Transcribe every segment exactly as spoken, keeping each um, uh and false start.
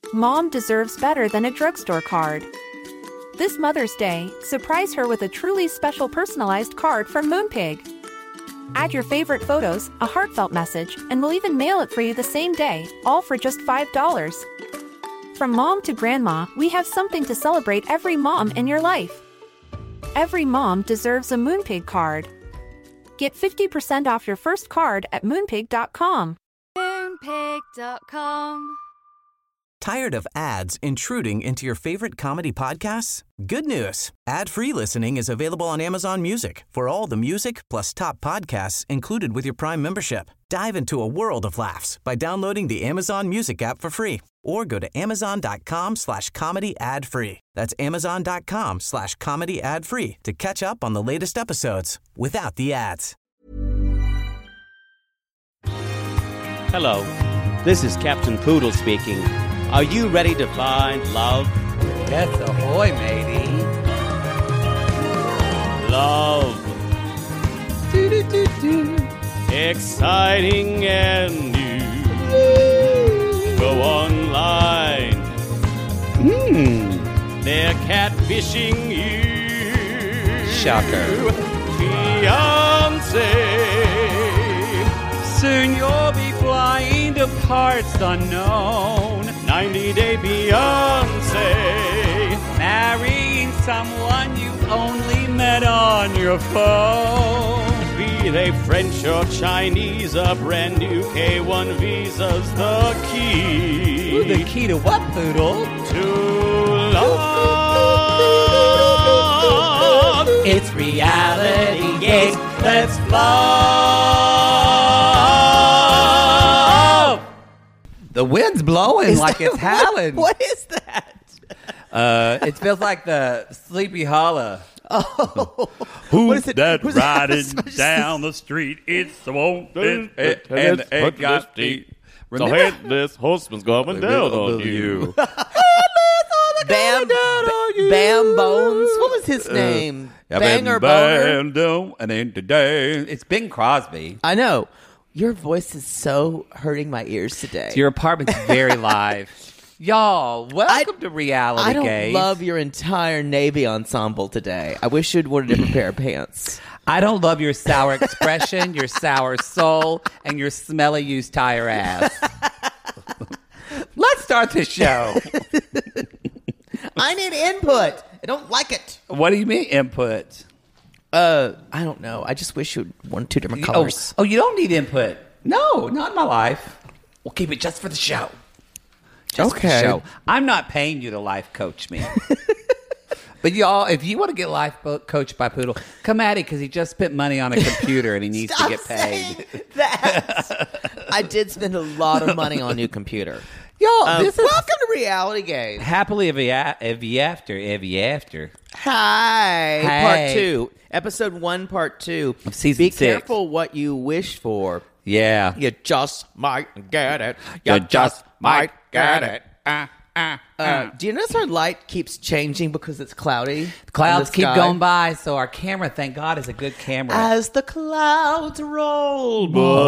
Mom deserves better than a drugstore card. This Mother's Day, surprise her with a truly special personalized card from Moonpig. Add your favorite photos, a heartfelt message, and we'll even mail it for you the same day, all for just five dollars. From mom to grandma, we have something to celebrate every mom in your life. Every mom deserves a Moonpig card. Get fifty percent off your first card at moonpig dot com. moonpig dot com. Tired of ads intruding into your favorite comedy podcasts? Good news. Ad-free listening is available on Amazon Music for all the music plus top podcasts included with your Prime membership. Dive into a world of laughs by downloading the Amazon Music app for free or go to amazon.com slash comedy ad free. That's amazon.com slash comedy ad free to catch up on the latest episodes without the ads. Hello, this is Captain Poodle speaking. Are you ready to find love? Yes, ahoy, matey. Love. Do-do-do-do. Exciting and new. Go online. Hmm. They're catfishing you. Shocker. Fiancé. Soon you'll be flying to parts unknown. ninety-day Beyonce. Marrying someone you only met on your phone. Be they French or Chinese, a brand new K one visa's the key. Ooh, the key to what, Poodle? To love. It's reality gaze. Let's love. The wind's blowing Is like that- it's howling. What is that? Uh, it feels like the Sleepy Hollow. Oh, Who's what is it? that Who's riding that? down the street? It's the one It- that and it got feet. The Remember- headless horseman's coming down on you. Bam, Bam Bones. What was his name? Banger Boner. Boner. And then today, it's Bing Crosby. I know. Your voice is so hurting my ears today. Your apartment's very live. Y'all, welcome I- to Reality I don't Gaze. love your entire Navy ensemble today. I wish you'd worn a different pair of pants. I don't love your sour expression, your sour soul, and your smelly used tire ass. Let's start the show. I need input. I don't like it. What do you mean input? Uh, I don't know. I just wish you'd worn two different Oh, colors. oh, you don't need input. No, not in my life. We'll keep it just for the show. Just for the Okay. show. I'm not paying you to life coach me. But y'all, if you want to get life bo- coached by Poodle, come at it because he just spent money on a computer and he needs Stop to get paid. saying that. I did spend a lot of money on a new computer. Y'all, Um, this is welcome to Reality Gaze. happily ever, ever after, ever after. Hi. Hi. Part two. Episode one, part two. Of season Be six. careful what you wish for. Yeah. You just might get it. You just might get it. Ah, ah, Uh, ah. do you notice our light keeps changing because it's cloudy? The clouds in the keep sky? going by, so our camera, thank God, is a good camera. As the clouds roll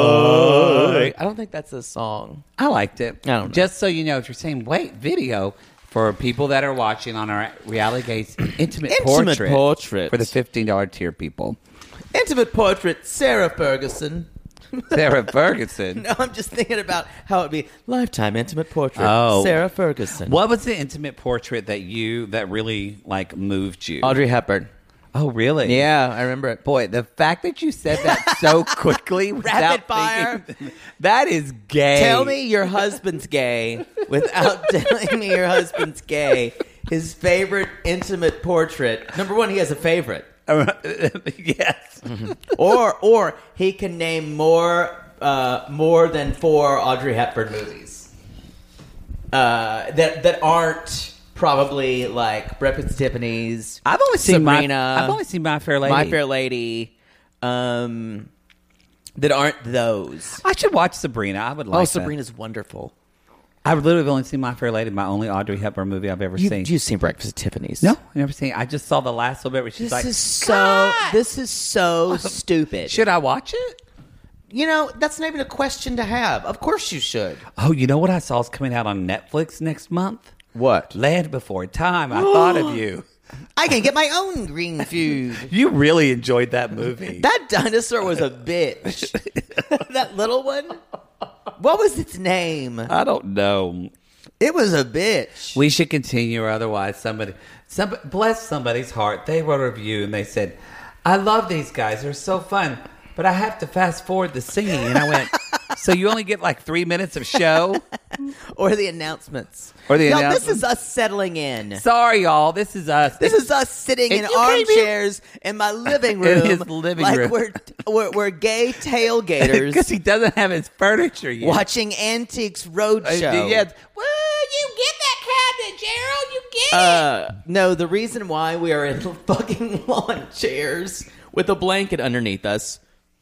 by. I don't think that's a song. I liked it. I don't know. Just so you know, if you're saying, wait, video, for people that are watching on our Reality Gaze Intimate, Intimate Portrait. Portrait. For the fifteen dollars tier people. Intimate portrait, Sarah Ferguson. Sarah Ferguson. No, I'm just thinking about how it'd be lifetime intimate portrait, Oh. Sarah Ferguson. What was the intimate portrait that you, that really, like, moved you? Audrey Hepburn. Oh, really? Yeah, I remember it. Boy, the fact that you said that so quickly Rapid without fire. thinking, that is gay. Tell me your husband's gay without telling me your husband's gay. His favorite intimate portrait. Number one, he has a favorite. Yes. or or he can name more uh, more than four Audrey Hepburn movies uh, that that aren't probably like Breakfast at Tiffany's. I've only seen Sabrina, my, I've only seen My Fair Lady. My Fair Lady. Um, that aren't those. I should watch Sabrina. I would like Oh, that. Sabrina's wonderful. I've literally only seen My Fair Lady, my only Audrey Hepburn movie I've ever You, seen. you've seen Breakfast at Tiffany's? No, I've never seen it. I just saw the last little bit where she's This like, is so. This is so stupid. should I watch it? you know, that's not even a question to have. Of course you should. Oh, you know what I saw is coming out on Netflix next month? What? Land Before Time. I thought of you. I can get my own green food. You really enjoyed that movie. That dinosaur was a bitch. That little one? What was its name? I don't know. It was a bitch. We should continue, or otherwise somebody, somebody, bless somebody's heart. They wrote a review and they said, I love these guys. They're so fun, but I have to fast forward the singing. And I went, so you only get like three minutes of show? Or the announcements. Or the Y'all, announcements. this is us settling in. Sorry, y'all. This is us. This is us sitting And in you can't even- armchairs in my living room. In his living like room. We're, we're, we're gay tailgaters because he doesn't have his furniture yet. watching Antiques Roadshow. Uh, yeah. Well, you get that cabinet, Gerald. You get Uh, no, the reason why we are in fucking lawn chairs with a blanket underneath us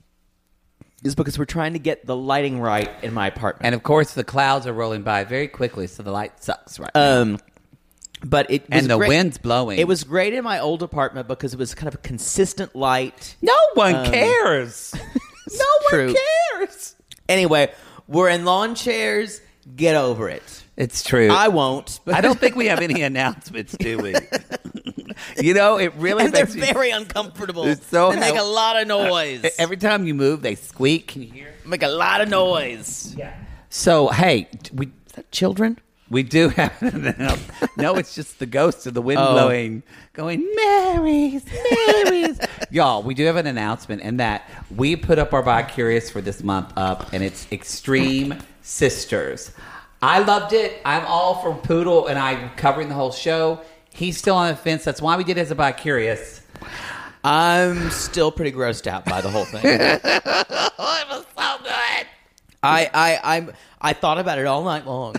is because we're trying to get the lighting right in my apartment. And of course, the clouds are rolling by very quickly, so the light sucks right now. Um, but it was And the great. wind's blowing. It was great in my old apartment because it was kind of a consistent light. No one Um, cares. no true. one cares. Anyway, we're in lawn chairs. Get over it. It's true. I won't. But I don't think we have any announcements, do we? You know, it really and they're makes me- very uncomfortable. It's so they make hel- a lot of noise. Every time you move, they squeak. Can you hear? make a lot of noise. Yeah. So, hey, we Is that children? we do have an announcement. No, it's just the ghost of the wind Oh. blowing, going, Marys, Marys. Y'all, we do have an announcement, and that we put up our Bi-Curious for this month up, and it's Extreme Sisters. I loved it. I'm all for Poodle, and I'm covering the whole show. He's still on the fence. That's why we did it as a Bi-Curious. I'm still pretty grossed out by the whole thing. Oh, it was so good. I, I, I'm, I thought about it all night long.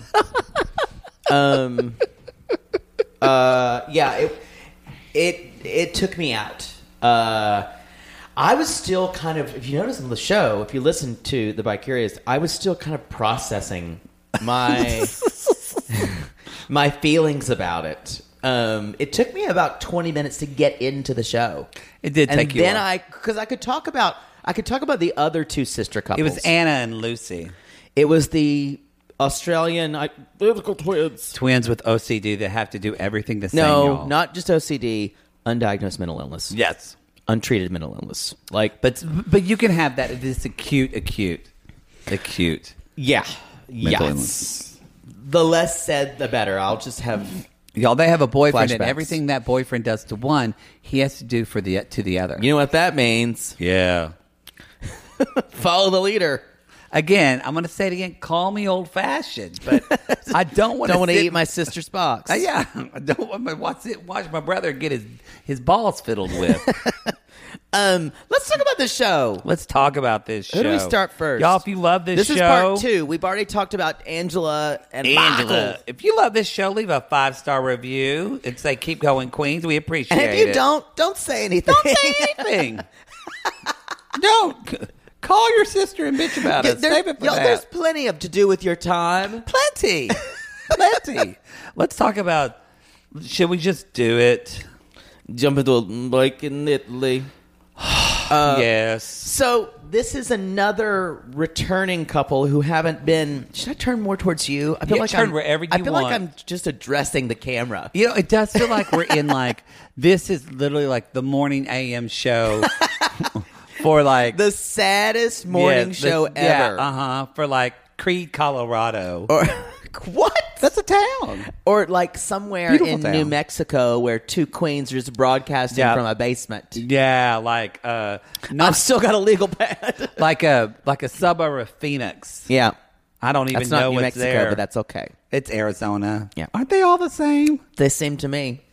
um, uh, yeah, it, it, it took me out. Uh, I was still kind of, if you notice on the show, if you listen to the Bi-Curious, I was still kind of processing my, my feelings about it. Um, it took me about twenty minutes to get into the show. It did and take you then a while. I, because I could talk about, I could talk about the other two sister couples. It was Anna and Lucy. It was the Australian identical twins. Twins with O C D that have to do everything the same. No, y'all. not just O C D, undiagnosed mental illness. Yes. Untreated mental illness. Like, But but you can have that. It's acute, acute, acute. yeah. Mental Yes. illness. The less said, the better. I'll just have, Y'all, they have a boyfriend, and Flashbacks. everything that boyfriend does to one, he has to do for the to the other. you know what that means? Yeah. Follow the leader. Again, I'm going to say it again. Call me old fashioned, but I don't want Don't to want to eat my sister's box. Uh, yeah, I don't want to watch it. Watch my brother get his his balls fiddled with. Um, let's talk about the show. Let's talk about this show. Who do we start first? Y'all, if you love this, This show, is part two. We've already talked about Angela and Angela, Michael. if you love this show, leave a five star review and say "Keep going, Queens." We appreciate And it. if you don't, don't say anything. don't say anything. Don't call your sister and bitch about Yeah, it. there- Save it for yo, that. There's plenty of to do with your time. Plenty, plenty. Let's talk about. Should we just do it? Jump into a bike in Italy. yes. So this is another returning couple who haven't been. Should I turn more towards you? I feel Yeah, like turn I'm, wherever I you feel want. like I'm just addressing the camera. You know, it does feel like we're in like this is literally like the morning A M show for like The saddest morning yeah, show the- yeah, ever. uh huh. For like Creed, Colorado. Or what? That's a town. Or like somewhere Beautiful in town. New Mexico where two queens are just broadcasting Yeah. from a basement. Yeah, like uh, I've not still got a legal pad. like a like a suburb of Phoenix. Yeah. I don't even That's know not New what's Mexico, there. but that's okay. It's Arizona. Yeah. Aren't they all the same? They seem to me.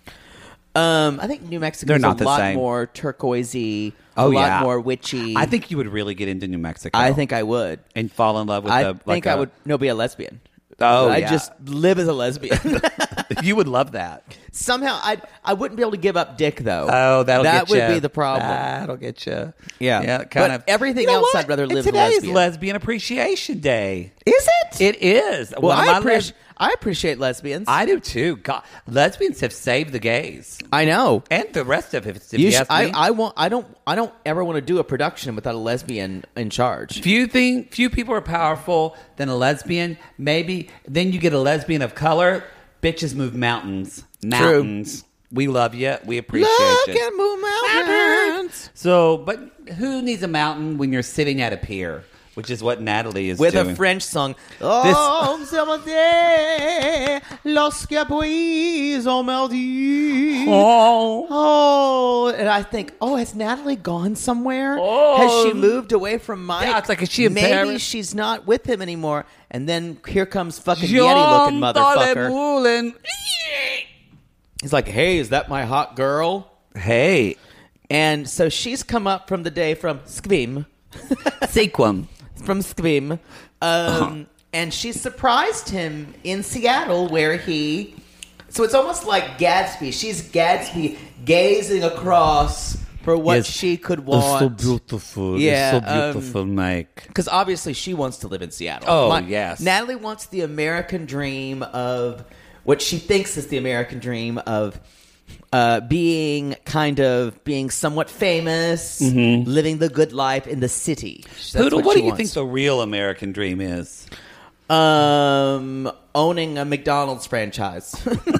Um, I think New Mexico They're is not a the lot same. more turquoisey, Oh, a lot yeah. more witchy. I think you would really get into New Mexico. I think I would. and fall in love with I the. think like I a- would no be a lesbian. Oh, I yeah. just live as a lesbian. You would love that. Somehow, I I wouldn't be able to give up dick though. Oh, that'll that get would you. be the problem. That'll get you. Yeah. yeah, But kind of. everything You know else what? I'd rather live Today lesbian. is Lesbian Appreciation Day. Is it? It is. Well, One of I, my appreci- les- I appreciate lesbians. I do too. God, lesbians have saved the gays I know. and the rest of it. If You you sh- ask I, me. I won't. I don't. I don't ever want to do a production without a lesbian in charge. Few thing, few people are powerful than a lesbian. Maybe then you get a lesbian of color. Bitches move mountains. Mountains. We love you. We appreciate Look you. and move mountains. So, but who needs a mountain when you're sitting at a pier, which is what Natalie is With doing. a French song. Oh, somebody, los capois ont mardi. Oh. Oh, and I think, oh, has Natalie gone somewhere? Oh. Has she moved away from Mike? Yeah, it's like, is she in Maybe Paris? she's not with him anymore. And then here comes fucking Yeti-looking motherfucker. He's like, hey, is that my hot girl? Hey, And so she's come up from the day from Skvim. Sequum. from Skvim. Um, and she surprised him in Seattle where he... So it's almost like Gadsby. She's Gadsby gazing across for what Yes. she could want. It's so beautiful. Yeah, It's so beautiful, um, Mike. Because obviously she wants to live in Seattle. Oh, yes. Natalie wants the American dream of what she thinks is the American dream of uh, being kind of being somewhat famous, living the good life in the city. That's Poodle, what, she do you wants. think the real American dream is? Um, owning a McDonald's franchise.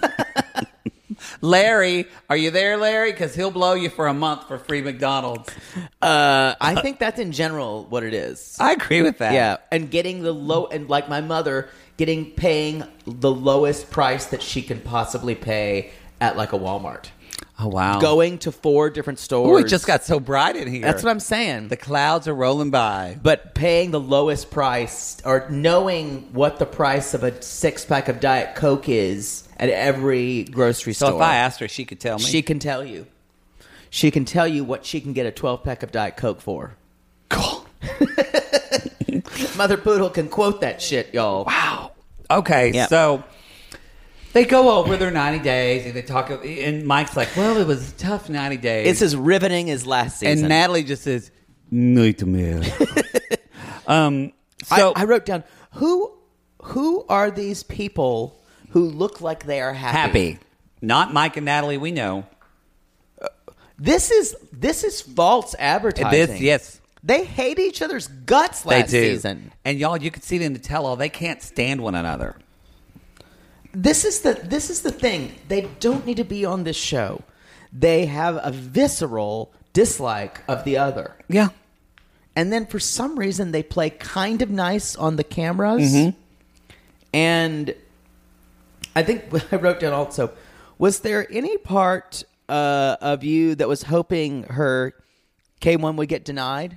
Larry, are you there, Larry? Because he'll blow you for a month for free McDonald's. uh, I think that's in general what it is. I agree with that. Yeah, and getting the low, and like my mother, getting paying the lowest price that she can possibly pay at like a Walmart. Oh, wow. Going to four different stores. Oh, it just got so bright in here. That's what I'm saying. The clouds are rolling by. But paying the lowest price, or knowing what the price of a six pack of Diet Coke is at every grocery So store. if I asked her, she could tell me. She can tell you. She can tell you what she can get a twelve pack of Diet Coke for. Cool. Mother Poodle can quote that shit, y'all. Wow. Okay, Yeah. so they go over their ninety days, and they talk. And Mike's like, "Well, it was a tough ninety days." It's as riveting as last season. and Natalie just says, "Nightmare." um. So I, I wrote down who who are these people who look like they are happy? happy, not Mike and Natalie. We know This is this is false advertising. this. Yes, They hate each other's guts last they do. season. And y'all, you could see it in the tell-all. They can't stand one another. This is the this is the thing. They don't need to be on this show. They have a visceral dislike of the other. Yeah. And then for some reason they play kind of nice on the cameras. Mm-hmm. And I think I wrote down also, was there any part uh, of you that was hoping her K one would get denied?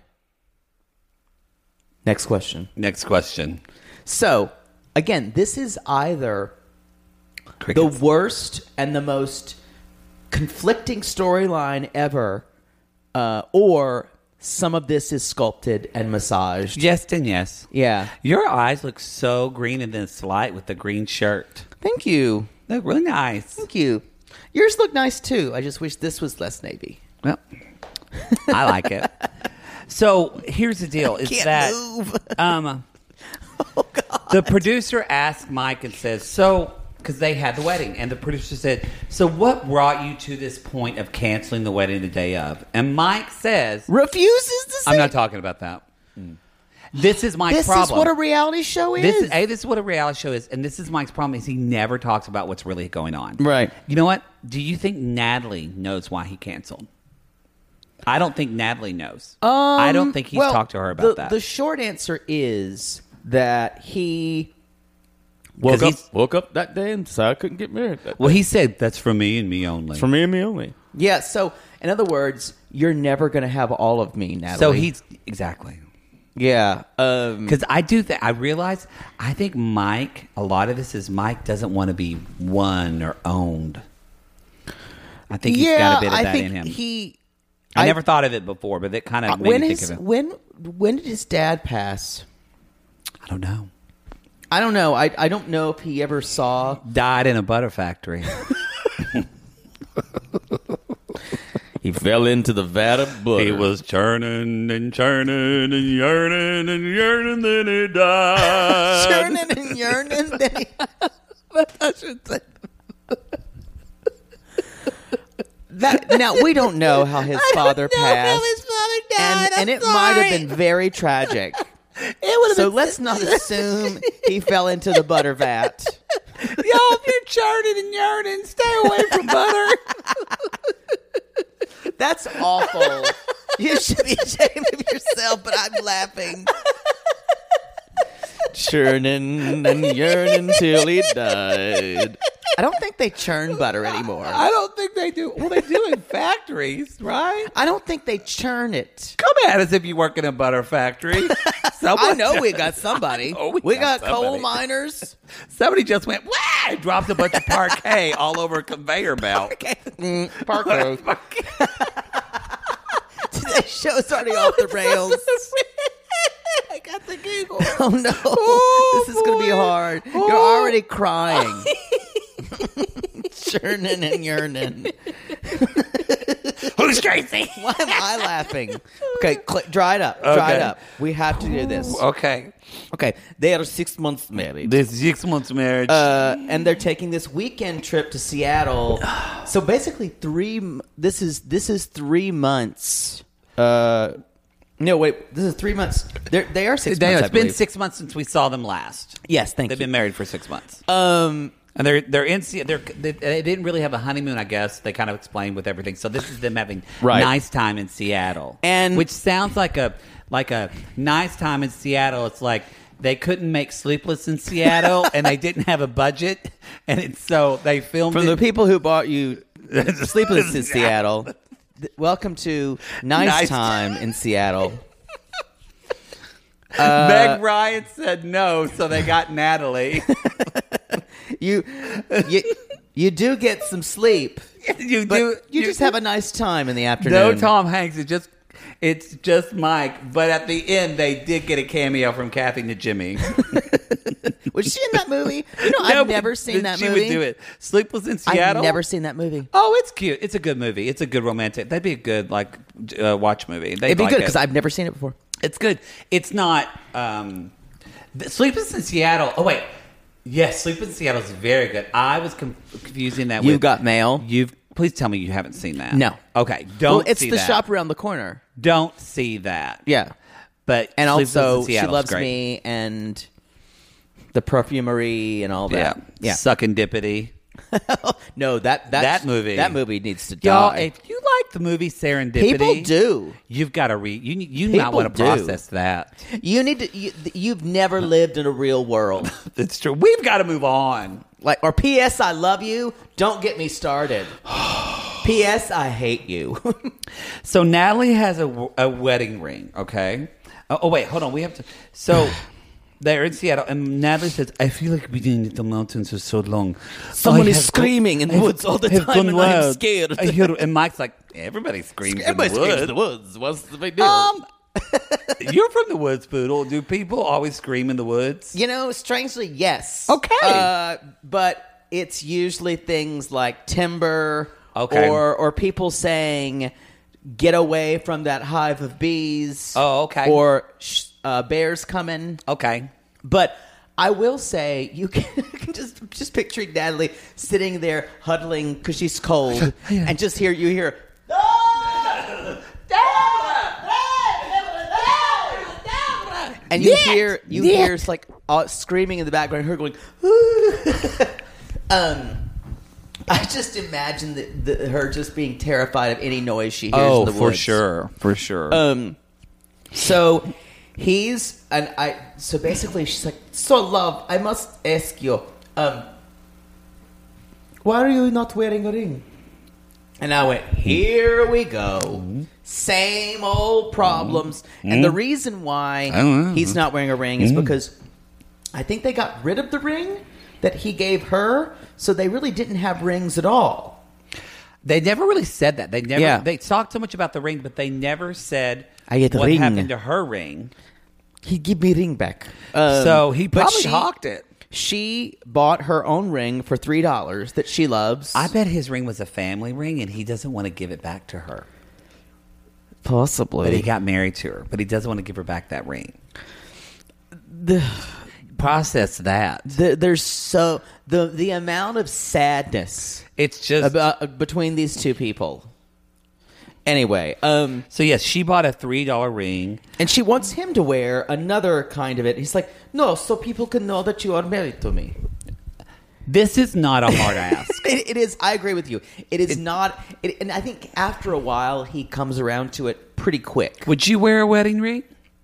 Next question. Next question. So, again, this is either Crickets. the worst and the most conflicting storyline ever, uh, or some of this is sculpted and massaged. Yes and yes. Yeah. Your eyes look so green in this light with the green shirt. Thank you. They look really nice. Thank you. Yours look nice too. I just wish this was less navy. Well, I like it. So here's the deal: is Can't that move. um, Oh God. the producer asked Mike and says, "So." Because they had the wedding, and the producer said, "So what brought you to this point of canceling the wedding the day of?" And Mike says, Refuses to say. "I'm not talking about that. This is Mike's This problem. is what a reality show is. This is a. This is what a reality show is, and this is Mike's problem: is he never talks about what's really going on. Right. You know what? Do you think Natalie knows why he canceled? I don't think Natalie knows. I don't think he's Um, well, talked to her about the, that. The short answer is that he 'Cause woke up, he's- woke up that day and decided I couldn't get married. That well, day. he said that's for me and me only. me and me only. Yeah. So, in other words, you're never going to have all of me, Natalie. so he's exactly yeah. Um, because I do think I realize I think Mike. A lot of this is Mike doesn't want to be won or owned. I think he's yeah, got a bit of I that think in him. he. I, never thought of it before, but it kind of made when me his think of it. when when did his dad pass? I don't know. I don't know. I I don't know if he ever saw. Died in a butter factory. He fell into the vat of butter. He was churning and churning and yearning and yearning, then he died. churning and yearning. Then he... I should say. That, now, we don't know how his father passed. How his father died. And, and it might have been very tragic. It so let's not assume he fell into the butter vat. Y'all, if you're churning and yearning, stay away from butter. That's awful. You should be ashamed of yourself, but I'm laughing. Churning and yearning till he died. I don't think they churn butter anymore. I don't think they do. Well, they do in factories, right? I don't think they churn it. Come at us if you work in a butter factory. I know we got somebody. Oh, we we got got, coal somebody. miners. Somebody just went, wah! Dropped a bunch of parquet all over a conveyor belt. Mm, parquet. Today's show's already off the rails. I got the giggle. Oh, no. Oh, this is going to be hard. Oh. You're already crying. Churning and yearning. Who's crazy? Why am I laughing? Okay, cl- dry it up. Dry Okay. it up. We have to do this. Okay. Okay, they are six months married. This six months marriage. Uh, and they're taking this weekend trip to Seattle. So basically, three. m- This is this is three months. Uh, no, wait. This is three months. They're, they are six They- months. it's I been believe. six months since we saw them last. Yes, thank They've you. been married for six months. Um, And they're they're in Se- they're they, they didn't really have a honeymoon, I guess. They kind of explained with everything. So this is them having Right. nice time in Seattle, And- which sounds like a like a nice time in Seattle. It's like they couldn't make Sleepless in Seattle, and they didn't have a budget, and it's so they filmed from it. the people who bought you Sleepless in Seattle. th- welcome to Nice, Nice Time in Seattle. Meg Ryan said no, so they got Natalie. You, you, you do get some sleep, you but do you just have a nice time in the afternoon. no Tom Hanks. It's just it's just Mike. But at the end, they did get a cameo from Kathy Najimy. Was she in that movie? You know, No, I've but never seen that she movie. would do it. Sleepless in Seattle. I've never seen that movie. Oh, it's cute. It's a good movie. It's a good romantic. That'd be a good like uh, watch movie. They'd It'd be like good it. because I've never seen it before. It's good. It's not. Um, the- Sleepless in Seattle. Oh wait, yes, Sleepless in Seattle is very good. I was com- confusing that. You with, Got Mail? You've please tell me you haven't seen that. No. Okay. Don't. Well, it's see the that. shop around the corner. Don't see that. Yeah, But and Sleepless also in She Seattle's Loves great. Me and the Perfumery and all Yeah. that. Yeah, Sucking Dippity. no, that that That movie. that movie needs to Y'all, die. if you like the movie Serendipity, People do. You've got to read. You you People not want to do. process that. You need to. You, you've never lived in a real world. It's true. We've got to move on. Like, or P S I love you. Don't get me started. P S I hate you. So Natalie has a, a wedding ring. Okay. Oh, oh wait, hold on. We have to. So they're in Seattle, and Natalie says, "I feel like being in the mountains for so long. Someone I is have screaming in the I have- woods all the have time, gone and I'm wild. scared." I hear, and Mike's like, "Everybody screams Everybody in the screams woods." in the woods. What's the big deal? Um, you're from the woods, Poodle. Do people always scream in the woods? You know, strangely, yes. Okay. Uh, but it's usually things like timber Okay. or or people saying, get away from that hive of bees. Oh, okay. Or sh- uh, bears coming. Okay. But I will say, you can, you can just just picturing Natalie sitting there huddling because she's cold and just hear, you hear, and you hear you hear it's like uh, screaming in the background, her going, um, I just imagine that, that her just being terrified of any noise she hears Oh, in the for woods. sure, for sure. Um, so he's and I. So basically, she's like, "So, love, I must ask you, um, why are you not wearing a ring?" And I went, "Here we go, same old problems." And the reason why he's not wearing a ring is because I think they got rid of the ring that he gave her, so they really didn't have rings at all. They never really said that. They never. Yeah. They talked so much about the ring, but they never said I get the what ring. happened to her ring. He'd give me ring back. Um, so he but probably she- hawked it. She bought her own ring for three dollars that she loves. I bet his ring was a family ring, and he doesn't want to give it back to her. Possibly. But he got married to her, but he doesn't want to give her back that ring. The, Process that. the, there's so the the amount of sadness It's just about, uh, between these two people. Anyway, um, so. Yes, she bought a three dollar ring. and she wants him to wear another kind of it. He's like, no, so people can know that you are married to me. This is not a hard ask. It, it is. I agree with you. It is not. It, and I think after a while, he comes around to it pretty quick. Would you wear a wedding ring?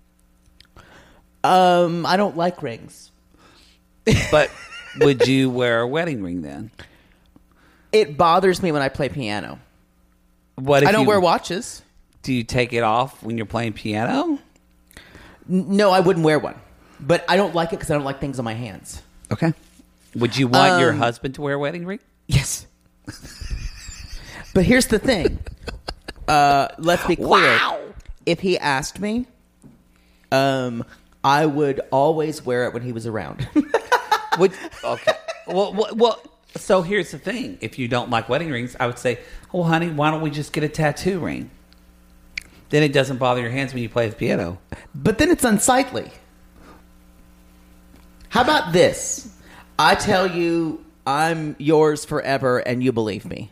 Um, I don't like rings. But would you wear a wedding ring then? It bothers me when I play piano. What if I don't you, wear watches. Do you take it off when you're playing piano? N- No, I wouldn't wear one. But I don't like it because I don't like things on my hands. Okay. Would you want your Um, husband to wear a wedding ring? Yes. But here's the thing. Uh, let's be clear. Wow. If he asked me, um, I would always wear it when he was around. Would okay. Well, well, well, so here's the thing. If you don't like wedding rings, I would say, "Oh, honey, why don't we just get a tattoo ring? Then it doesn't bother your hands when you play the piano." But then it's unsightly. How about this? I tell you I'm yours forever and you believe me.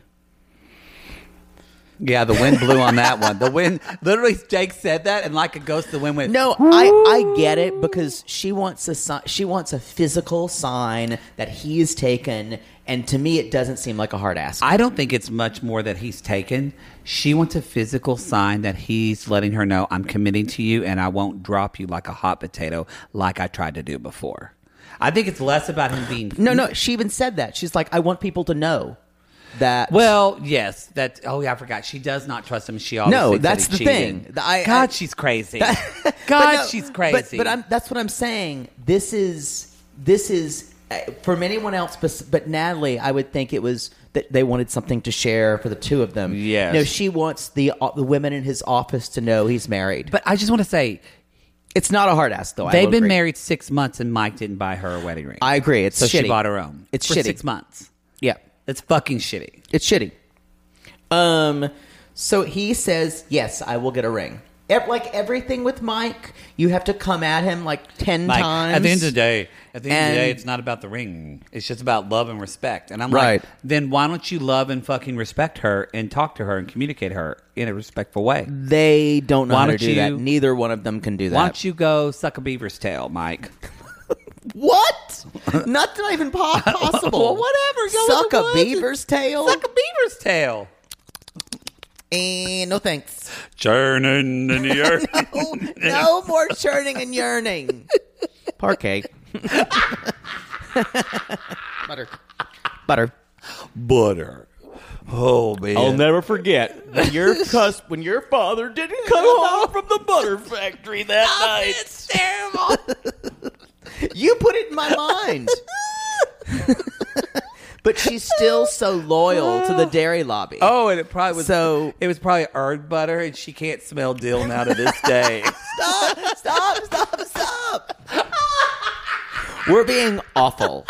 Yeah, the wind blew on that one. The wind, literally, Jake said that, and like a ghost, the wind went. No, I, I get it because she wants a si- she wants a physical sign that he is taken, and to me, it doesn't seem like a hard ask. I don't think it's much more that he's taken. She wants a physical sign that he's letting her know, I'm committing to you, and I won't drop you like a hot potato like I tried to do before. I think it's less about him being. No, no, she even said that. She's like, I want people to know that. Well, yes, that. Oh, yeah, I forgot. She does not trust him. She always No, thinks that that's he the cheated. thing. I- God, I- she's crazy. But God, no, she's but- crazy. But, I'm, that's what I'm saying. This is this is uh, from anyone else, but, but Natalie, I would think it was that they wanted something to share for the two of them. Yes. No, she wants the uh, the women in his office to know he's married. But I just want to say, it's not a hard ask, though. I they've will been agree. married six months, and Mike didn't buy her a wedding ring. I agree. It's so shitty. she bought her own. It's for shitty. six months. Yeah, It's fucking shitty. it's shitty. Um, so he says, "Yes, I will get a ring." Ev- like everything with Mike, you have to come at him like ten Like, times. at the end of the day, at the end of the day, And- it's not about the ring. It's just about love and respect. And I'm Right. like, then why don't you love and fucking respect her and talk to her and communicate her in a respectful way? They don't know Why how to don't do that. you- Neither one of them can do that. Why don't you go suck a beaver's tail, Mike? What? Not not even po- possible. Well, whatever. Go Suck in the a woods beaver's tail. Suck a beaver's tail. Eh, no thanks. Churning in the earth. Oh, no more churning and yearning. Parquet. Butter. Butter. Butter. Oh, man. never forget when your cus- when your father didn't come home from the butter factory that night. It's terrible. You put it in my mind. But she's still so loyal to the dairy lobby. Oh, and it probably was So- it was probably earned butter, and she can't smell dill now to this day. Stop! Stop! Stop! Stop! We're being awful.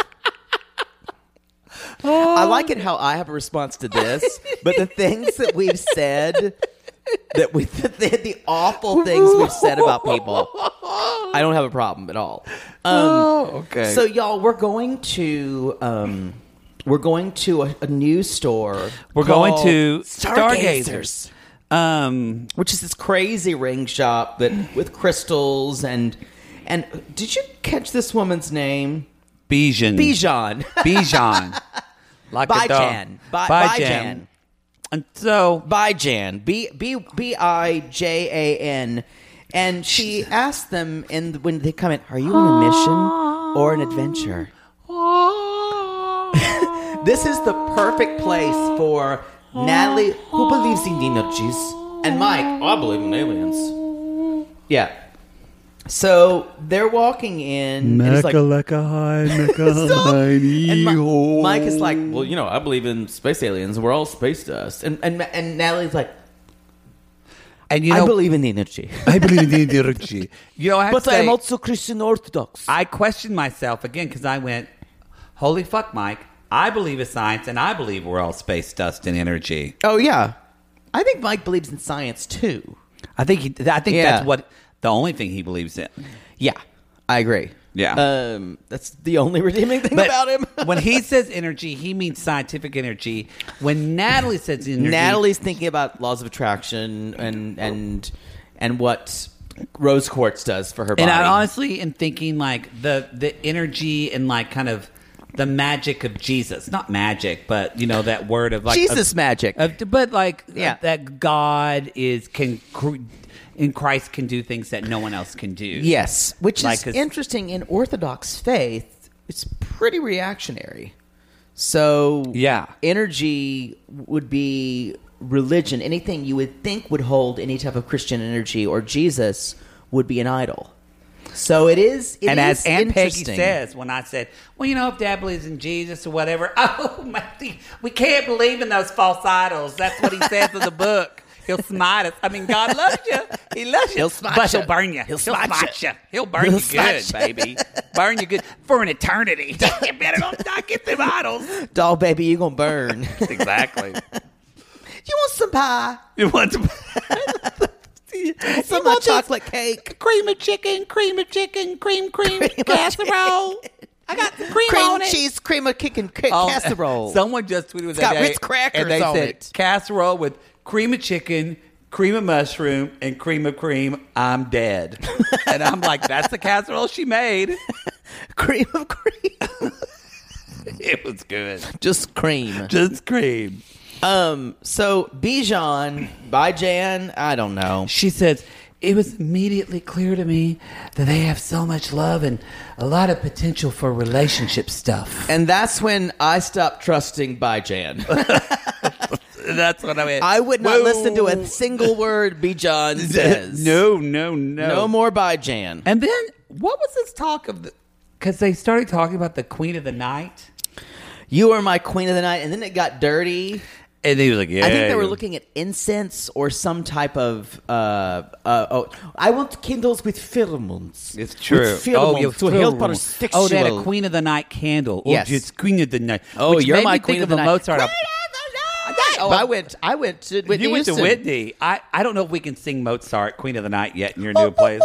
I like it how I have a response to this, but the things that we've said, that we the, the awful things we've said about people, I don't have a problem at all. Um, Oh, okay. So, y'all, we're going to um, we're going to a, a news store. We're going called to Stargazers. Stargazers. Um, Which is this crazy ring shop that with crystals and and did you catch this woman's name? Bijan. Bijan. Bijan. Like a dog. Bijan. Bi- Bijan. Bijan. And so, Bijan. B B B I J A N. And she asked them in when they come in, are you on a mission or an adventure? This is the perfect place for Natalie, who believes in energies, and Mike, I believe in aliens. Yeah. So they're walking in. And it's like, like a high, Stop. And Mi- Mike is like, well, you know, I believe in space aliens. We're all space dust. And and and Natalie's like, And you know, I believe in the energy. I believe in the energy. You know, I have But to say, I'm also Christian Orthodox. I questioned myself again because I went, holy fuck, Mike. I believe in science, and I believe we're all space dust and energy. Oh, yeah. I think Mike believes in science, too. I think he, I think Yeah. that's what the only thing he believes in. Yeah, I agree. Yeah. Um, that's the only redeeming thing But about him. when he says energy, he means scientific energy. When Natalie says energy, Natalie's thinking about laws of attraction and and and what rose quartz does for her body. and I honestly am thinking like the the energy and like kind of the magic of Jesus, not magic, but you know that word of like Jesus of, magic. of, but like Yeah. that God is can cr- in Christ can do things that no one else can do. Yes, which Like, is 'cause- interesting. In Orthodox faith, it's pretty reactionary. So Yeah. energy would be religion. Anything you would think would hold any type of Christian energy or Jesus would be an idol. So it is. It and is as Aunt Peggy interesting. says, when I said, well, you know, if Dad believes in Jesus or whatever, oh, my, we can't believe in those false idols. That's what he says in the book. He'll smite us. I mean, God loves you. He loves you. He'll smite but you. he'll burn you. He'll smite you. you. He'll burn He'll you smite good, you. baby. Burn you good for an eternity. You better not, not get them idols. Doll baby, you gonna burn. Exactly. You want some pie? You want to... Some You want chocolate cake? cream of chicken, cream of chicken, cream, cream, Cream of casserole. I got the cream, Cream on it. cheese, cream of chicken ca- Oh, casserole. Someone just tweeted with got that day, Ritz crackers and they on said it. casserole with cream of chicken, cream of mushroom, and cream of cream. I'm dead. And I'm like, that's the casserole she made. Cream of cream. It was good. Just cream. Just cream. Um. So Bijan by Jan. I don't know. She says, it was immediately clear to me that they have so much love and a lot of potential for relationship stuff. And that's when I stopped trusting by Jan. That's what I mean. I would not Whoa. listen to a single word Bijan says. No, no, no. No more by Jan. And then, what was this talk of the... Because they started talking about the Queen of the Night. You are my queen of the night, and then it got dirty. And he was like, yeah. I think they were looking at incense or some type of. Uh, uh, oh, I want candles with pheromones. It's true. With pheromones you to help our pheromones. sexual. Oh, they had a Queen of the Night candle. Yes. Oh, it's Queen of the Night. Oh, Which you're made my me queen think of the night. Mozart. Queen Oh, I went. I went to Whitney You went Houston. to Whitney. I, I don't know if we can sing Mozart, Queen of the Night, yet in your new place.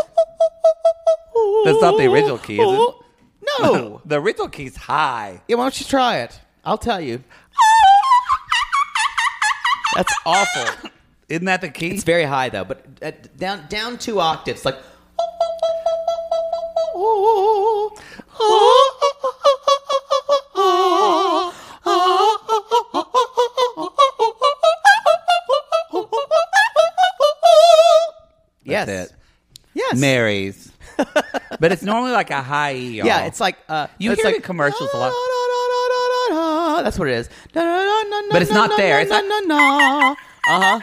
That's not the original key, is it? No. The original key's high. Yeah, why don't you try it? I'll tell you. That's awful. Isn't that the key? It's very high though, but uh, down down two octaves, like. Yes. That's it. Yes. Mary's. But it's normally like a high E, y'all. Yeah, it's like uh, You it's hear like, the commercials a lot. That's what it is. But it's not there. It's not- Uh huh.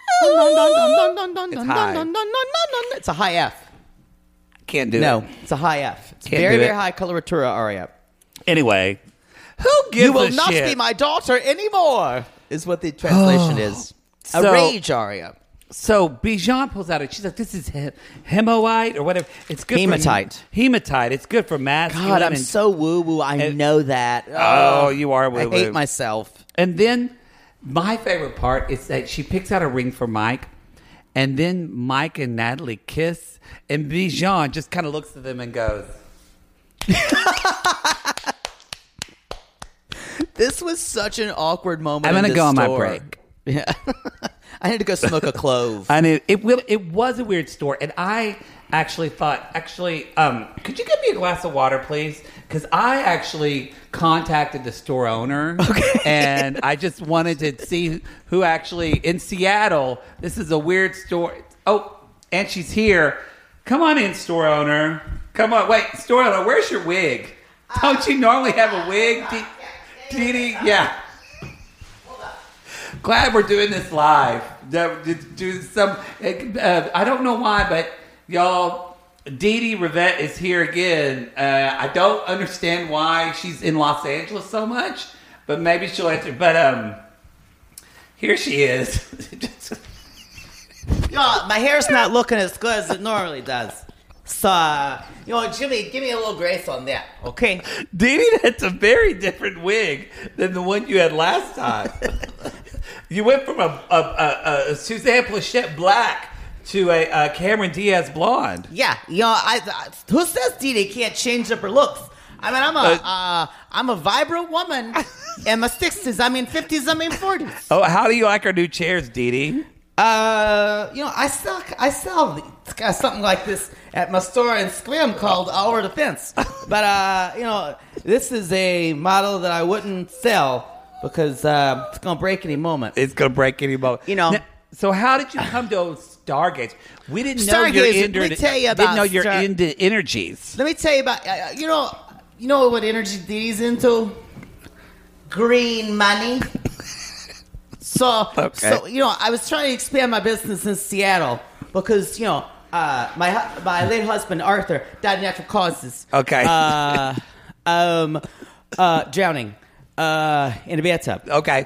It's high. It's a high F. Can't do No, it. it's a high F. It's Can't very, do very it. high coloratura aria. Anyway, who gives You will a not shit? be my daughter anymore, is what the translation is. A So- rage aria. So Bijan pulls out it. She's like, "This is he- hemoite or whatever. It's good Hematite. for hematite. It's good for masculine." God, I'm and, so woo woo. I and- know that. Oh, you are I woo-woo. hate myself. And then my favorite part is that she picks out a ring for Mike, and then Mike and Natalie kiss, and Bijan just kind of looks at them and goes, This was such an awkward moment. "I'm in going to this go on my store. break." Yeah. I had to go smoke a clove. I mean, it will. It was a weird store, and I actually thought, actually, um, could you give me a glass of water, please? Because I actually contacted the store owner, okay. and I just wanted to see who actually in Seattle. This is a weird store. Oh, and she's here. Come on in, store owner. Come on, wait, store owner. Where's your wig? Don't you normally have a wig, Dee Dee? Yeah. Glad we're doing this live. Do, do some. Uh, I don't know why, but y'all, Dee Dee Rivette is here again. Uh, I don't understand why she's in Los Angeles so much, but maybe she'll answer. But um, here she is. You know, my hair's not looking as good as it normally does. So, uh, you know, Jimmy, give me a little grace on that, okay? Dee Dee, that's a very different wig than the one you had last time. You went from a, a, a, a Suzanne Plachette black to a, a Cameron Diaz blonde. Yeah, you know, I, I who says Dee Dee can't change up her looks? I mean, I'm a uh, uh, I'm a vibrant woman in my sixties. I mean, fifties. I mean, forties. Oh, how do you like our new chairs, Dee Dee? Uh, you know, I sell I sell something like this at my store in Scrim called Over the Fence. But uh, you know, this is a model that I wouldn't sell because uh, it's gonna break any moment. It's gonna break any moment. You know. Now, so how did you come to Stargaze? We didn't know Stargazer, you're let into. me tell you about didn't know you're Star- into energies. Let me tell you about uh, you know you know what energy Dee Dee's into? Green money. So, okay. so you know, I was trying to expand my business in Seattle because you know, uh, my hu- my late husband Arthur died of natural causes. Okay. Uh, um, uh, drowning, uh, in a bathtub. Okay.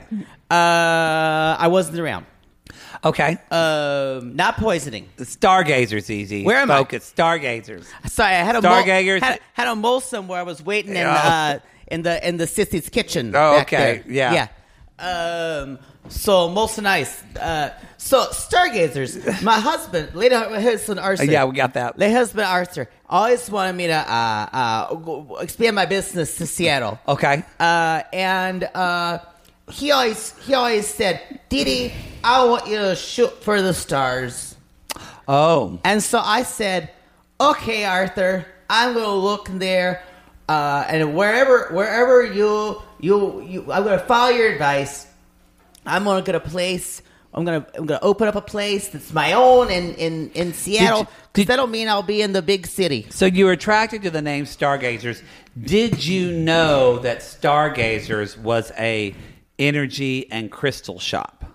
Uh, I wasn't around. Okay. Um, not poisoning. Stargazers, easy. Where am Focus. I? Stargazers. Sorry, I had a Stargazers. Mole, had, had a mole somewhere. I was waiting in Oh. uh, in the in the sissy's kitchen. Oh, back okay. there. Yeah. Yeah. Um. So Molson Ice. Uh. So Stargazers. My husband, late husband Arthur. Yeah, we got that. Late husband Arthur always wanted me to uh uh go- expand my business to Seattle. Okay. Uh. And uh. He always he always said, Dee Dee, I want you to shoot for the stars. Oh. And so I said, okay, Arthur, I'm going to look in there, uh, and wherever wherever you you you, I'm going to follow your advice. I'm going to get a place. I'm going to I'm going to open up a place that's my own in in in Seattle. Did you- did- That'll mean I'll be in the big city. So you were attracted to the name Stargazers. Did you know that Stargazers was a energy and crystal shop?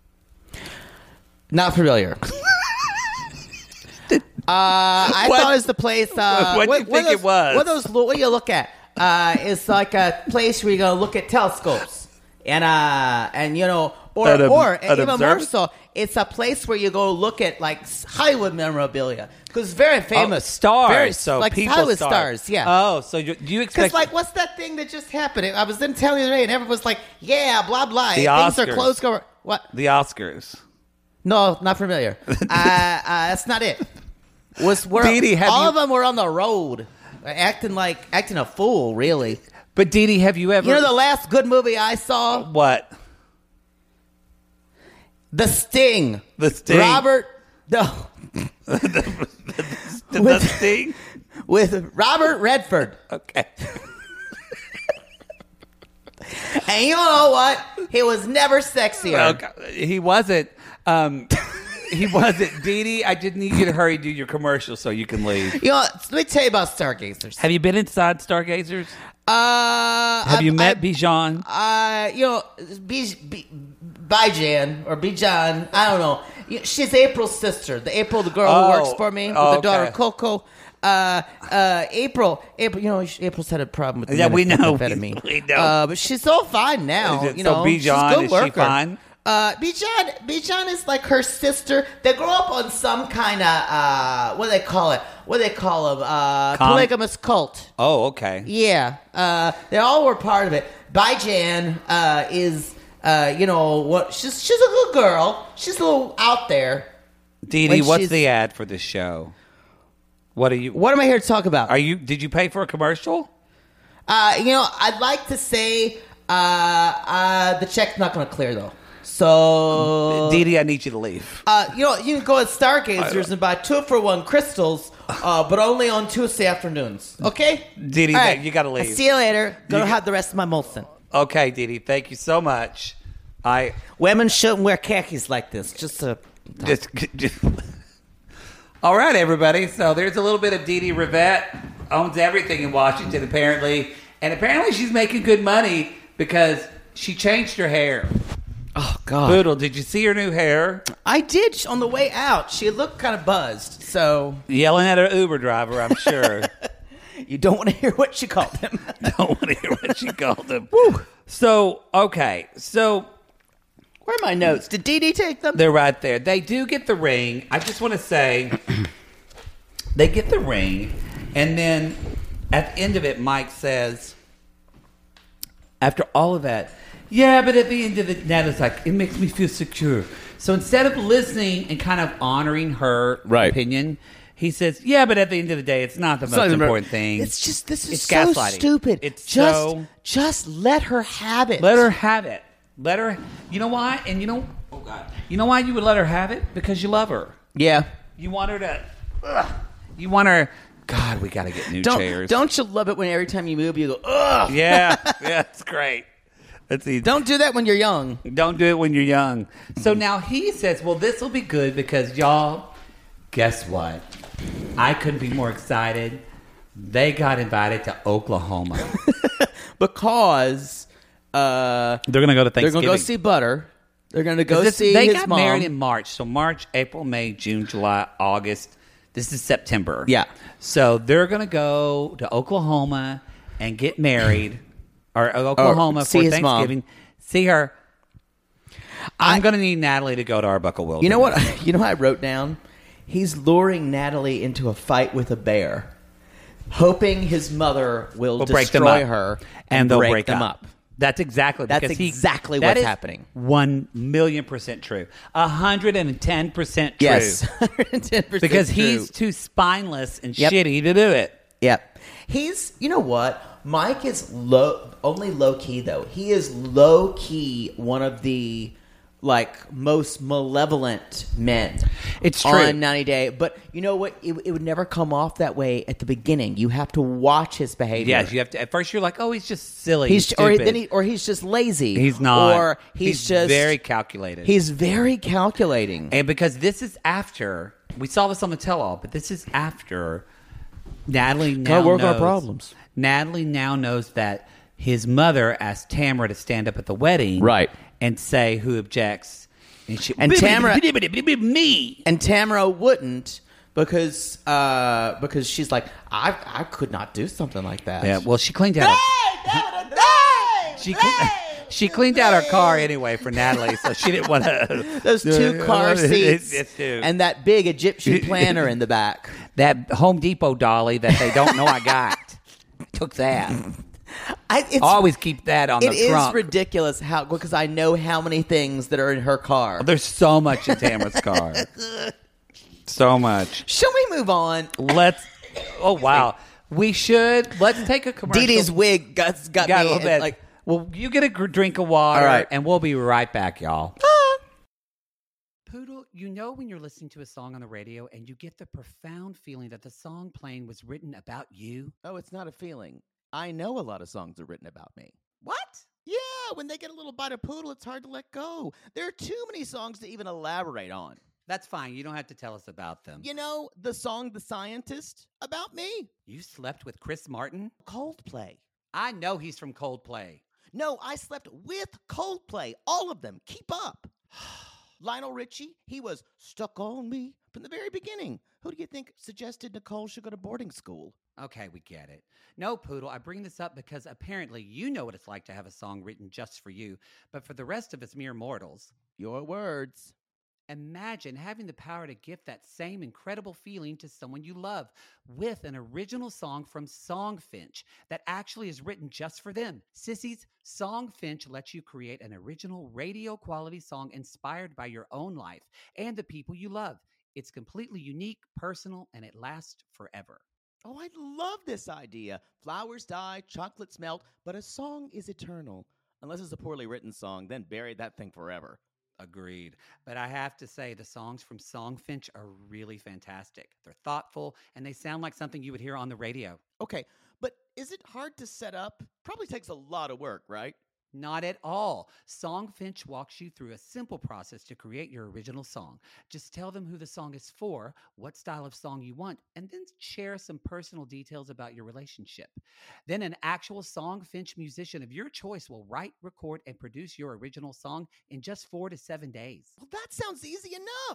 Not familiar. Uh, I What- thought it was the place. Uh, what do you think those, it was? What those? What do you look at? Uh, it's like a place where you go look at telescopes, and uh, and you know, or An ob- or an even more observer- so, it's a place where you go look at like Hollywood memorabilia because it's very famous. Oh, stars. very, so like people Hollywood stars. stars. Yeah. Oh, so you, do you Because, expect like, what's that thing that just happened? I was in town the other day, and everyone was like, yeah, blah, blah. The Things are Oscars. closed. Go- what? the Oscars? No, not familiar. uh, uh, that's not it. Was we're, Dee Dee, have all you- of them were on the road, acting like acting a fool. Really, But Dee Dee, have you ever? you know the last good movie I saw, what? The Sting. The Sting. Robert. No, The, the With- Sting? with Robert Redford. Okay. And you know what? He was never sexier. Okay. He wasn't. Um, he wasn't. Dee Dee, I just need you to hurry do your commercial so you can leave. You know, let me tell you about Stargazers. Have you been inside Stargazers? Uh, Have you I- met I- Bijan? Uh, you know, B, B, Bijan or Bijan, I don't know. You- She's April's sister. The April, the girl Oh, who works for me with oh, her daughter okay. Coco. Uh, uh, April, April. You know, April's had a problem with the Yeah, we know. methamphetamine. We know. Uh, but she's all fine now. Is it- you so know, she's a Bijan, good is she worker. fine? Uh, Bijan, Bijan is like her sister. They grow up on some kind of uh, what do they call it? What do they call them? Uh, Con- polygamous cult. Oh, okay. Yeah, uh, they all were part of it. Bijan uh, is, uh, you know, what? She's she's a good girl. She's a little out there. Dee When Dee, what's she's- the ad for this show? What are you? What am I here to talk about? Are you? Did you pay for a commercial? Uh, you know, I'd like to say uh, uh, the check's not going to clear though. So, Dee Dee, I need you to leave. uh, you know, you can go at Stargazers and buy two for one crystals, uh, but only on Tuesday afternoons. Okay, Dee Dee, All that- you gotta leave. I'll see you later. Gonna You- have the rest of my Molson. Okay, Dee Dee, thank you so much. I Women shouldn't wear khakis like this. Just to. just. just all right, everybody. So there's a little bit of Dee Dee Rivette. Owns everything in Washington, apparently. And apparently she's making good money because she changed her hair. Oh God. Boodle, did you see her new hair? I did on the way out. She looked kind of buzzed. So Yelling at her Uber driver, I'm sure. you don't want to hear what she called him. Don't want to hear what she called him. So, okay. So, Where are my notes? Did Dee Dee take them? They're right there. They do get the ring. I just want to say, they get the ring, and then at the end of it, Mike says, after all of that, yeah, but at the end of it, Natalie's like, it makes me feel secure. So instead of listening and kind of honoring her Right. opinion, he says, yeah, but at the end of the day, it's not the most not even- important thing. It's just this is It's so gaslighting. stupid. It's just so... just let her have it. Let her have it. Let her... You know why? And you know... Oh, God. You know why you would let her have it? Because you love her. Yeah. You want her to... Ugh. You want her... God, we got to get new Don't chairs. don't you love it when every time you move you go ugh? Yeah. Yeah, it's great. That's easy. Don't do that when you're young. Don't do it when you're young. So now he says, well, this will be good because y'all, guess what? I couldn't be more excited. They got invited to Oklahoma. Because uh, They're going to go to they're Thanksgiving. going to go see Butter. They're going to go This- see They his got mom. married in March. So March, April, May, June, July, August. This is September. Yeah. So they're going to go to Oklahoma and get married. Or Oklahoma Or see for his mom. Thanksgiving. See her. I'm I- going to need Natalie to go to Arbuckle Wilderness. You know what? You know what I wrote down? He's luring Natalie into a fight with a bear, hoping his mother will We'll break them destroy up. her and they'll break, break them up. up. That's exactly That's because he- exactly that what's is happening. One million percent true. A hundred and ten percent true. Yes, one hundred ten percent because true. he's too spineless and Yep. shitty to do it. Yep. He's, you know what? Mike is low, only low key though. He is low key one of the like most malevolent men. It's true. On ninety Day, but you know what? It, it would never come off that way at the beginning. You have to watch his behavior. Yes, you have to. At first, you're like, "Oh, he's just silly, He's he's or stupid." then he or he's just lazy. He's not. Or he's, He's just very calculated. He's very calculating. And because this is after we saw this on the tell-all, but this is after Natalie now Gotta work our knows, problems. Natalie now knows that his mother asked Tamara to stand up at the wedding, Right. and say who objects, and she And Tamara- me. And Tamara wouldn't because uh, because she's like, I I could not do something like that. Yeah, well, she cleaned out. Her, she cleaned, she cleaned out her car anyway for Natalie, so she didn't want to. Those two car seats It's two. and that big Egyptian planner in the back. That Home Depot dolly that they don't know I got. Took that. I, it's, Always keep that on it the is trunk. ridiculous how because I know how many things that are in her car. There's so much in Tamara's car. So much. Shall we move on? Let's. Oh wow. We should. Let's take a commercial. Dee Dee's wig got got, got a me little bit. like. Well, you get a gr- drink of water, All right. and we'll be right back, y'all. Poodle, you know when you're listening to a song on the radio and you get the profound feeling that the song playing was written about you? Oh, it's not a feeling. I know a lot of songs are written about me. What? Yeah, when they get a little bite of poodle, it's hard to let go. There are too many songs to even elaborate on. That's fine. You don't have to tell us about them. You know, the song The Scientist, about me. You slept with Chris Martin? Coldplay. I know he's from Coldplay. No, I slept with Coldplay. All of them. Keep up. Lionel Richie, he was stuck on me from the very beginning. Who do you think suggested Nicole should go to boarding school? Okay, we get it. No, Poodle, I bring this up because apparently you know what it's like to have a song written just for you, but for the rest of us mere mortals, Your words. imagine having the power to gift that same incredible feeling to someone you love with an original song from Songfinch that actually is written just for them. Sissies, Songfinch lets you create an original radio quality song inspired by your own life and the people you love. It's completely unique, personal, and it lasts forever. Oh, I love this idea. Flowers die, chocolates melt, but a song is eternal. Unless it's a poorly written song, then bury that thing forever. Agreed. But I have to say, the songs from Songfinch are really fantastic. They're thoughtful, and they sound like something you would hear on the radio. Okay, but is it hard to set up? Probably takes a lot of work, right? Not at all. Songfinch walks you through a simple process to create your original song. Just tell them who the song is for, what style of song you want, and then share some personal details about your relationship. Then an actual Songfinch musician of your choice will write, record, and produce your original song in just four to seven days. Well, that sounds easy enough.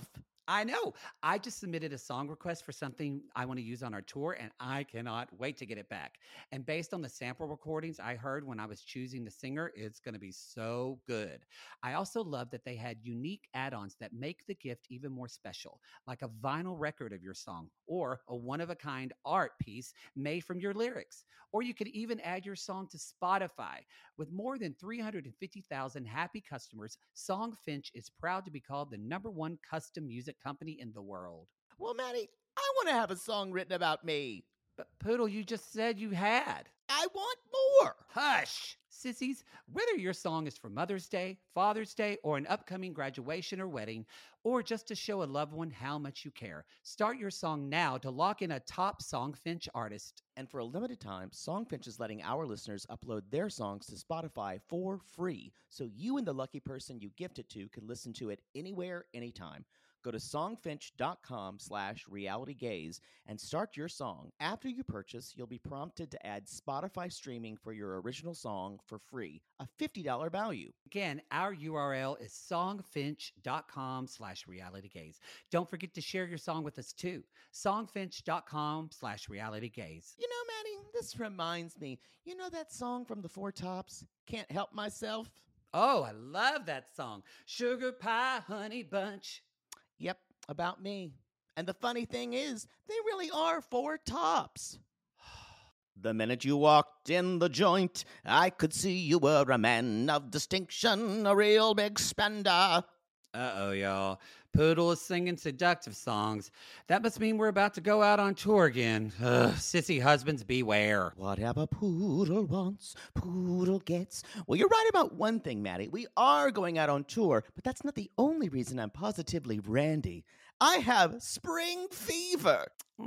I know. I just submitted a song request for something I want to use on our tour, and I cannot wait to get it back. And based on the sample recordings I heard when I was choosing the singer, it's going to be so good. I also love that they had unique add-ons that make the gift even more special, like a vinyl record of your song or a one-of-a-kind art piece made from your lyrics. Or you could even add your song to Spotify. With more than three hundred fifty thousand happy customers, Songfinch is proud to be called the number one custom music company in the world. Well, Maddie, I want to have a song written about me. But Poodle, you just said you had. I want more. Hush! Sissies, whether your song is for Mother's Day, Father's Day, or an upcoming graduation or wedding, or just to show a loved one how much you care, start your song now to lock in a top Songfinch artist. And for a limited time, Songfinch is letting our listeners upload their songs to Spotify for free, so you and the lucky person you gift it to can listen to it anywhere, anytime. Go to songfinch.com slash realitygaze and start your song. After you purchase, you'll be prompted to add Spotify streaming for your original song for free, a fifty dollars value. Again, our U R L is songfinch.com slash realitygaze. Don't forget to share your song with us too. Songfinch.com slash realitygaze. You know, Maddie, this reminds me, you know that song from the Four Tops, Can't Help Myself? Oh, I love that song. Sugar Pie Honey Bunch. Yep, about me. And the funny thing is, they really are four tops. The minute you walked in the joint, I could see you were a man of distinction, a real big spender. Uh-oh, y'all. Poodle is singing seductive songs. That must mean we're about to go out on tour again. Ugh, sissy husbands, beware. Whatever Poodle wants, Poodle gets. Well, you're right about one thing, Maddie. We are going out on tour, but that's not the only reason I'm positively randy. I have spring fever.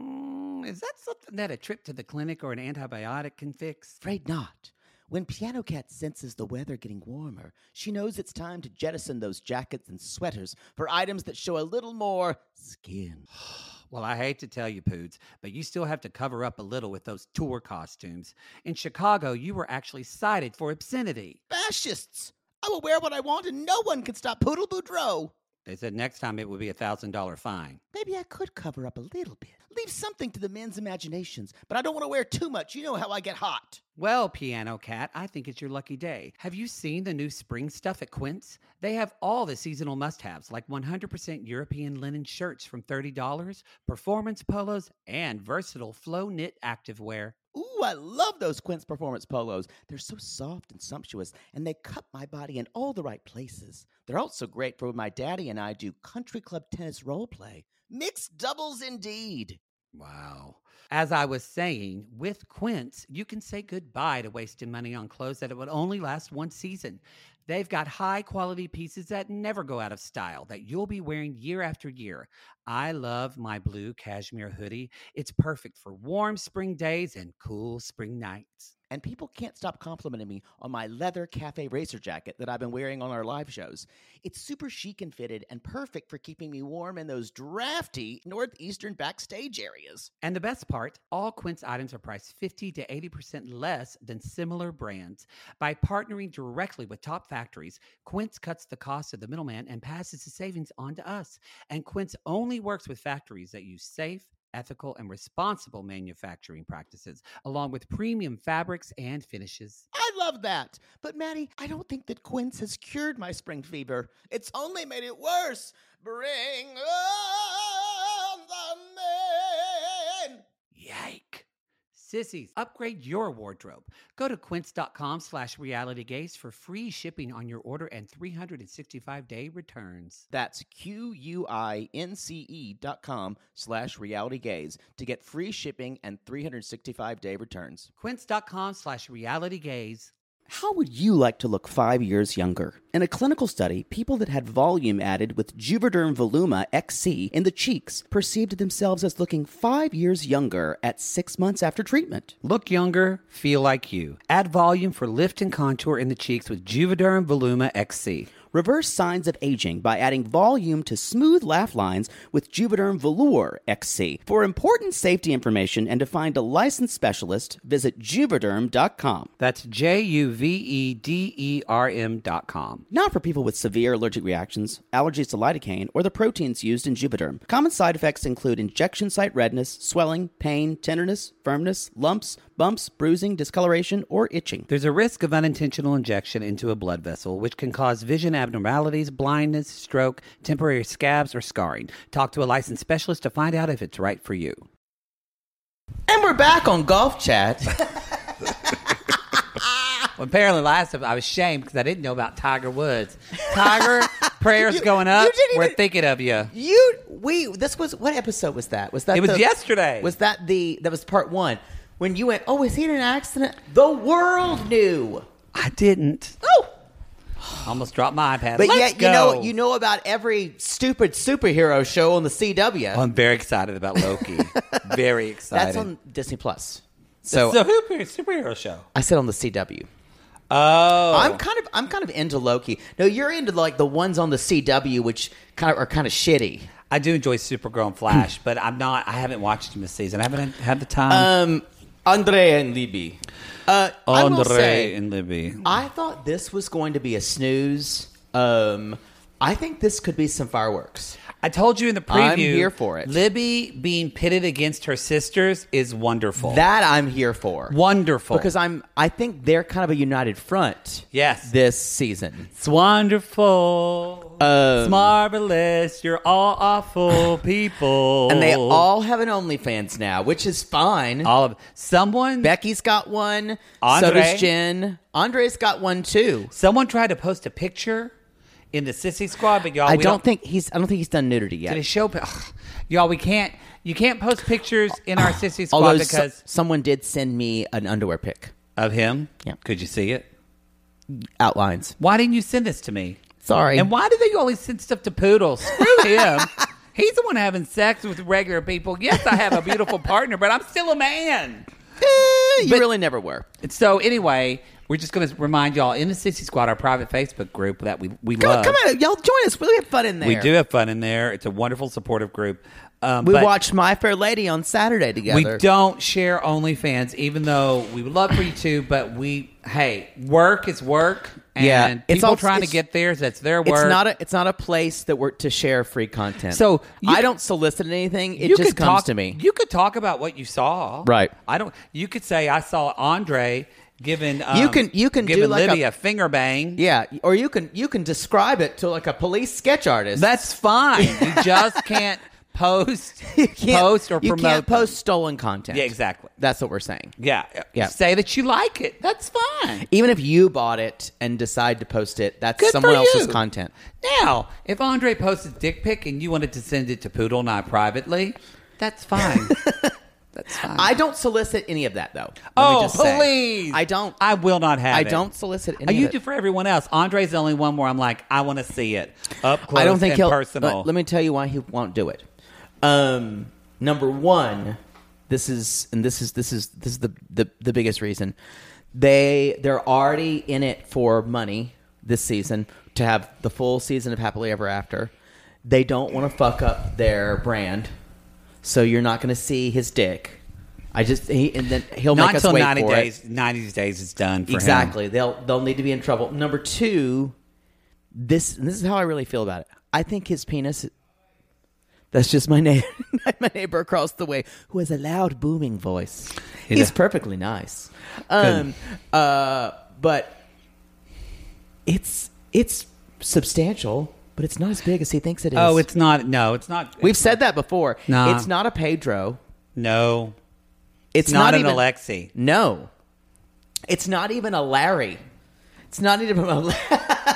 Mm, is that something that a trip to the clinic or an antibiotic can fix? Afraid not. When Piano Cat senses the weather getting warmer, she knows it's time to jettison those jackets and sweaters for items that show a little more skin. Well, I hate to tell you, Poods, but you still have to cover up a little with those tour costumes. In Chicago, you were actually cited for obscenity. Fascists! I will wear what I want and no one can stop Poodle Boudreaux. They said next time it would be a one thousand dollars fine. Maybe I could cover up a little bit. Leave something to the men's imaginations, but I don't want to wear too much. You know how I get hot. Well, Piano Cat, I think it's your lucky day. Have you seen the new spring stuff at Quince? They have all the seasonal must-haves, like one hundred percent European linen shirts from thirty dollars, performance polos, and versatile flow knit activewear. Ooh, I love those Quince Performance polos. They're so soft and sumptuous, and they cut my body in all the right places. They're also great for when my daddy and I do country club tennis role play. Mixed doubles indeed. Wow. As I was saying, with Quince, you can say goodbye to wasting money on clothes that it would only last one season. They've got high-quality pieces that never go out of style, that you'll be wearing year after year. I love my blue cashmere hoodie. It's perfect for warm spring days and cool spring nights. And people can't stop complimenting me on my leather cafe racer jacket that I've been wearing on our live shows. It's super chic and fitted and perfect for keeping me warm in those drafty northeastern backstage areas. And the best part, all Quince items are priced fifty to eighty percent less than similar brands. By partnering directly with top factories, Quince cuts the cost of the middleman and passes the savings on to us. And Quince only works with factories that use safe, ethical, and responsible manufacturing practices, along with premium fabrics and finishes. I love that. But Maddie, I don't think that Quince has cured my spring fever. It's only made it worse. Bring on the men. Yike. Sissies, upgrade your wardrobe. Go to quince.com slash realitygaze for free shipping on your order and three hundred sixty-five day returns. That's Q-U-I-N-C-E dot com slash realitygaze to get free shipping and three hundred sixty-five day returns. Quince.com slash realitygaze. How would you like to look five years younger? In a clinical study, people that had volume added with Juvederm Voluma X C in the cheeks perceived themselves as looking five years younger at six months after treatment. Look younger, feel like you. Add volume for lift and contour in the cheeks with Juvederm Voluma X C. Reverse signs of aging by adding volume to smooth laugh lines with Juvederm Velour X C. For important safety information and to find a licensed specialist, visit Juvederm dot com. That's J U V E D E R M dot com. Not for people with severe allergic reactions, allergies to lidocaine, or the proteins used in Juvederm. Common side effects include injection site redness, swelling, pain, tenderness, firmness, lumps, bumps, bruising, discoloration, or itching. There's a risk of unintentional injection into a blood vessel, which can cause vision abnormalities, blindness, stroke, temporary scabs, or scarring. Talk to a licensed specialist to find out if it's right for you. And we're back on Golf Chat. Well, apparently last time I was shamed because I didn't know about Tiger Woods. Tiger, prayers You- going up. you didn't We're even- thinking of you. You, we, this was, what episode was that? Was that It was the- yesterday. Was that the, that was part one. When you went, oh, was he in an accident? The world knew. I didn't. Oh. Almost dropped my iPad. But Let's yet, you go. know, you know about every stupid superhero show on the C W. Oh, I'm very excited about Loki. Very excited. That's on Disney Plus. So it's a super- superhero show. I said on the C W. Oh, I'm kind of I'm kind of into Loki. No, you're into like the ones on the C W, which kind of are kind of shitty. I do enjoy Supergirl and Flash, but I'm not. I haven't watched them this season. I haven't had the time. Um, Andrea and Libby. Uh, I will Andre say, and Libby. I thought this was going to be a snooze. Um, I think this could be some fireworks. I told you in the preview. I'm here for it. Libby being pitted against her sisters is wonderful. That I'm here for. Wonderful. Because I'm. I think they're kind of a united front. Yes. This season. It's wonderful. Um, it's marvelous. You're all awful people. And they all have an OnlyFans now, which is fine. all of someone. Becky's got one. Andre. So does Jen. Andre's got one too. Someone tried to post a picture in the Sissy Squad, but y'all, I we don't think he's. I don't think he's done nudity yet. Did it show? Ugh. Y'all, we can't. You can't post pictures in our Sissy Squad Although because so- someone did send me an underwear pic. of him. Yeah. Could you see it? Outlines. Why didn't you send this to me? Sorry. And why do they always send stuff to Poodle? Screw him. He's the one having sex with regular people. Yes, I have a beautiful partner, but I'm still a man. Eh, you But- really never were. So anyway, we're just going to remind y'all in the Sissy Squad, our private Facebook group that we we Come, love. come on, y'all join us. We have fun in there. We do have fun in there. It's a wonderful, supportive group. Um, We but watched My Fair Lady on Saturday together. We don't share OnlyFans, even though we would love for you to. But we, hey, work is work, and Yeah, people it's all- trying to it's- get theirs. That's their work. It's not a. It's not a place that we're to share free content. So you I could- don't solicit anything. It You just could comes talk, to me. You could talk about what you saw, Right. I don't. You could say I saw Andre giving. Um, You can- you can do giving like Libby a- a, finger bang. Yeah, or you can you can describe it to like a police sketch artist. That's fine. You just can't post, you can't, post or you promote. can't them. post stolen content. Yeah, exactly. That's what we're saying. Yeah, Yeah. Say that you like it. That's fine. Even if you bought it and decide to post it, that's Good someone for else's you. content. Now, if Andre posts a dick pic and you wanted to send it to Poodle and I privately, that's fine. That's fine. I don't solicit any of that, though. Let me oh, just say. please! I don't. I will not have I it. don't solicit any Oh, you of do it. for everyone else. Andre's the only one where I'm like, I want to see it up close I don't think and he'll. personal. Let, let me tell you why he won't do it. Um, number one, this is and this is this is this is the, the the biggest reason. They they're already in it for money this season to have the full season of Happily Ever After. They don't want to fuck up their brand, so you're not going to see his dick. I just he and then he'll Not make us until wait ninety for days. it. ninety days is done. For Exactly. Him. They'll they'll need to be in trouble. Number two, this and this is how I really feel about it. I think his penis. That's just my neighbor, my neighbor across the way who has a loud booming voice. He He's does. perfectly nice. Um, uh, but it's it's substantial, but it's not as big as he thinks it is. Oh, it's not. No, it's not. We've it's said that before. Nah. It's not a Pedro. no. It's, It's not, not, an even Alexi. No, it's not even a Larry. It's not even a. We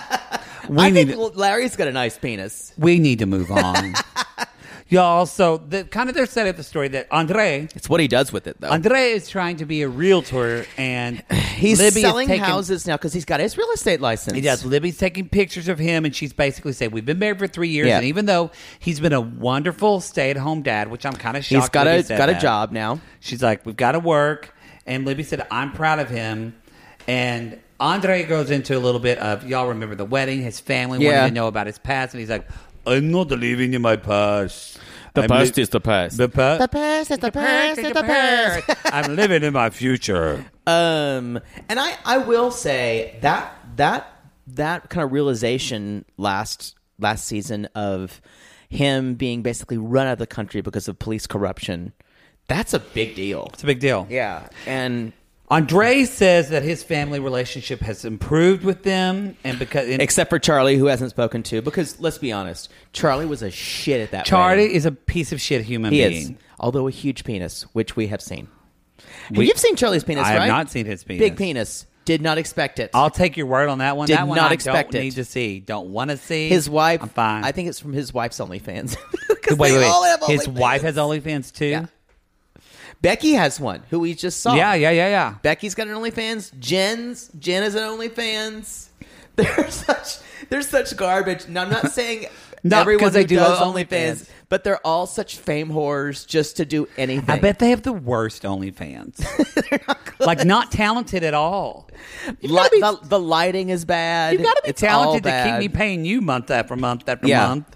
I need. think Larry's got a nice penis. we need to move on, y'all. So the kind of they're set up the story that Andre. It's what he does with it, though. Andre is trying to be a realtor, and He's Libby selling is taking, houses now because he's got his real estate license. He does. Libby's taking pictures of him, and she's basically saying, "We've been married for three years, Yeah. and even though he's been a wonderful stay-at-home dad, which I'm kind of shocked, He's got Libby a said got a that. job now. She's like, we've got to work, and Libby said, I'm proud of him, and Andre goes into a little bit of, y'all remember the wedding, his family Yeah. wanted to know about his past, and he's like, I'm not living in my past. The I'm past li- is the past. The past? The past is the past is the past. I'm living in my future. Um, and I, I will say that that that kind of realization last last season of him being basically run out of the country because of police corruption, that's a big deal. It's a big deal. Yeah, and Andre says that his family relationship has improved with them, and because and except for Charlie, who hasn't spoken to, because let's be honest, Charlie was a shit at that. Charlie wedding. is a piece of shit human He being. is, although a huge penis, which we have seen. We- You've seen Charlie's penis, I right? have not seen his penis. Big penis. Did not expect it. I'll take your word on that one. Did that one not I expect don't it. need to see. Don't want to see. His wife. I'm fine. I think it's from his wife's OnlyFans. wait, wait, they wait. all have His OnlyFans. wife has OnlyFans too. Yeah. Becky has one, who we just saw. Yeah, yeah, yeah, yeah. Becky's got an OnlyFans. Jen's Jen has an OnlyFans. There's such there's such garbage. Now, I'm not saying No, everyone 'cause they who do does OnlyFans. OnlyFans, but they're all such fame whores just to do anything. I bet they have the worst OnlyFans. Like not talented at all. Li- gotta be- the, the lighting is bad. You've got to be It's all talented to keep bad. me paying you month after month after Yeah. month.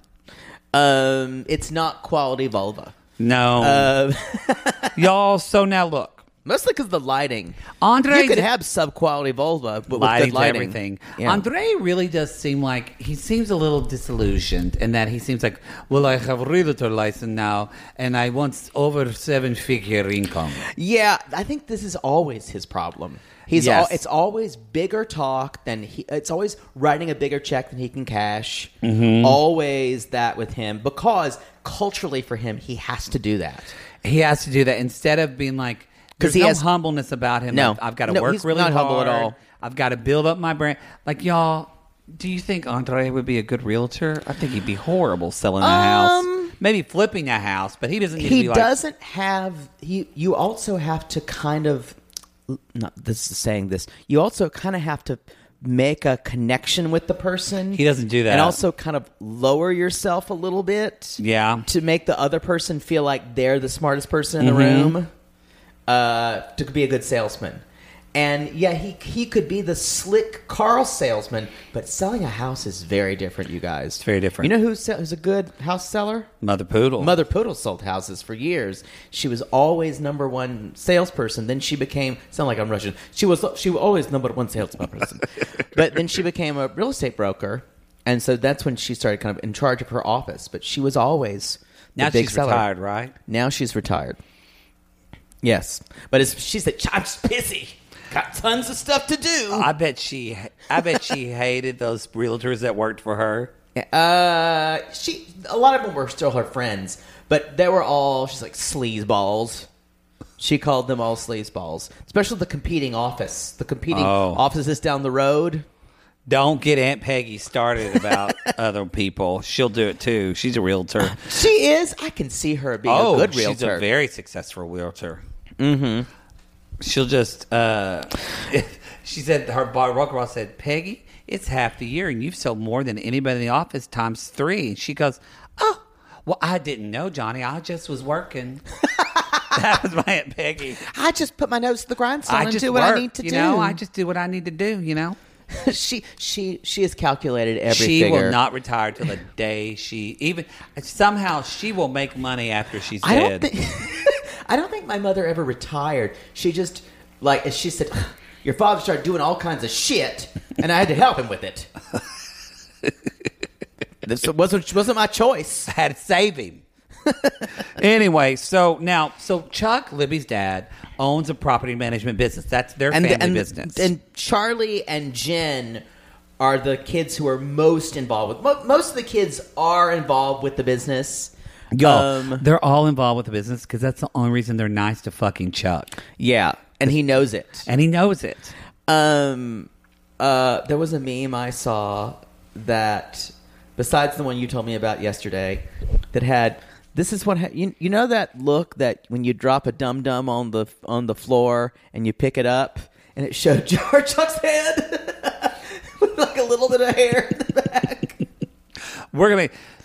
Um, it's not quality vulva. No, Uh, y'all. So now look, mostly because the lighting. Andre you could d- have sub quality vulva, but with lighting, good lighting. everything. Yeah. Andre really does seem like he seems a little disillusioned, in that he seems like, well, I have a realtor license now, and I want over seven figure income. Yeah, I think this is always his problem. He's Yes. al- it's always bigger talk than he. It's always writing a bigger check than he can cash. Mm-hmm. Always that with him, because culturally for him, he has to do that. He has to do that instead of being like, there's he no has- humbleness about him. No. I've, I've got to No, work he's really not hard. humble at all. I've got to build up my brand. Like, y'all, do you think Andre would be a good realtor? I think he'd be horrible selling a house. Um, Maybe flipping a house, but he doesn't need to He be like... doesn't have. He. You also have to kind of. Not this is saying this. You also kind of have to make a connection with the person. He doesn't do that. and also kind of lower yourself a little bit. Yeah. to make the other person feel like they're the smartest person in the Mm-hmm. room. Uh, to be a good salesman. And yeah, he he could be the slick Carl salesman, but selling a house is very different, you guys. It's very different. You know who's, who's a good house seller? Mother Poodle. Mother Poodle sold houses for years. She was always number one salesperson. Then she became, sound like I'm Russian. She was she was always number one salesperson. But then she became a real estate broker, and so that's when she started kind of in charge of her office. But she was always the Now big she's seller. retired, right? Now she's retired. Yes, but it's, she said, "I'm just busy. Got tons of stuff to do." I bet she I bet she hated those realtors that worked for her. Uh, she a lot of them were still her friends, but they were all she's like sleazeballs. She called them all sleazeballs, especially the competing office. The competing Oh. offices down the road. Don't get Aunt Peggy started about other people. She'll do it too. She's a realtor. She is. I can see her being oh, a good realtor. she's a very successful realtor. Mm-hmm. She'll just. Uh, she said her broker boss said, "Peggy, it's half the year, and you've sold more than anybody in the office times three." And she goes, "Oh, well, I didn't know, Johnny. I just was working." That was my Aunt Peggy. I just put my nose to the grindstone I and just do what work, I need to you do. know. I just do what I need to do. You know. she she she has calculated every She figure. will not retire till the day she even somehow she will make money after she's I don't dead. think I don't think my mother ever retired. She just like as she said, your father started doing all kinds of shit, and I had to help him with it. This wasn't wasn't my choice. I had to save him. Anyway, so now, so Chuck, Libby's dad, owns a property management business. That's their And family and, business. and Charlie and Jen are the kids who are most involved with. Mo- most of the kids are involved with the business. Yo, Um, they're all involved with the business because that's the only reason they're nice to fucking Chuck, yeah, and he knows it. and he knows it. Um, uh, there was a meme I saw that, besides the one you told me about yesterday, that had this is what ha- you you know that look that when you drop a dum dum on the on the floor and you pick it up and it showed Jar Chuck's head with like a little bit of hair in the back. We're gonna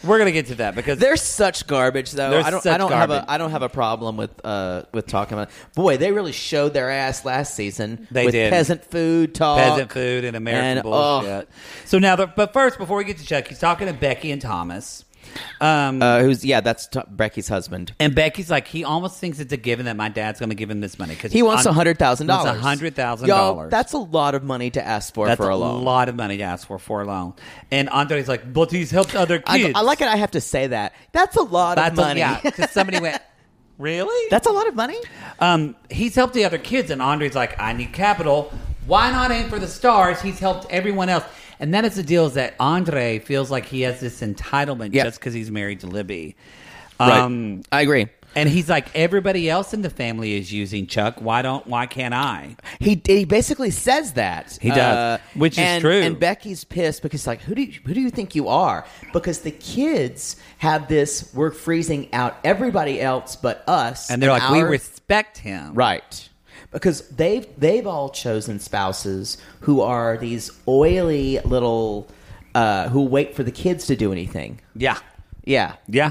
We're gonna get to that because They're such garbage, though. They're I don't. such I don't have garbage. a. I don't have a problem with uh with talking about. Boy, they really showed their ass last season. They with did. peasant food talk, peasant food and American and, bullshit. So now, the, but first, before we get to Chuck, he's talking to Becky and Thomas. Um, Uh, who's yeah? That's t- Becky's husband. and Becky's like, he almost thinks it's a given that my dad's going to give him this money because He wants a hundred thousand dollars. A hundred thousand Y'all, dollars. that's a lot of money to ask for That's for a a loan. lot of money to ask for for a loan. And Andre's like, but he's helped other I, kids. I like it. I have to say that. That's a lot That's of money. A, yeah, because somebody went, really? That's a lot of money. Um, he's helped the other kids, and Andre's like, I need capital. Why not aim for the stars? He's helped everyone else. And that is the deal, is that Andre feels like he has this entitlement Yep. just because he's married to Libby. Right. Um, I agree. and he's like, everybody else in the family is using Chuck. Why don't? Why can't I? He he basically says that He does, which is and, true. And Becky's pissed because like, who do you, who do you think you are? Because the kids have this. We're freezing out everybody else but us, And they're like, we our- respect him. right. Because they've they've all chosen spouses who are these oily little uh, who wait for the kids to do anything. Yeah. Yeah. Yeah.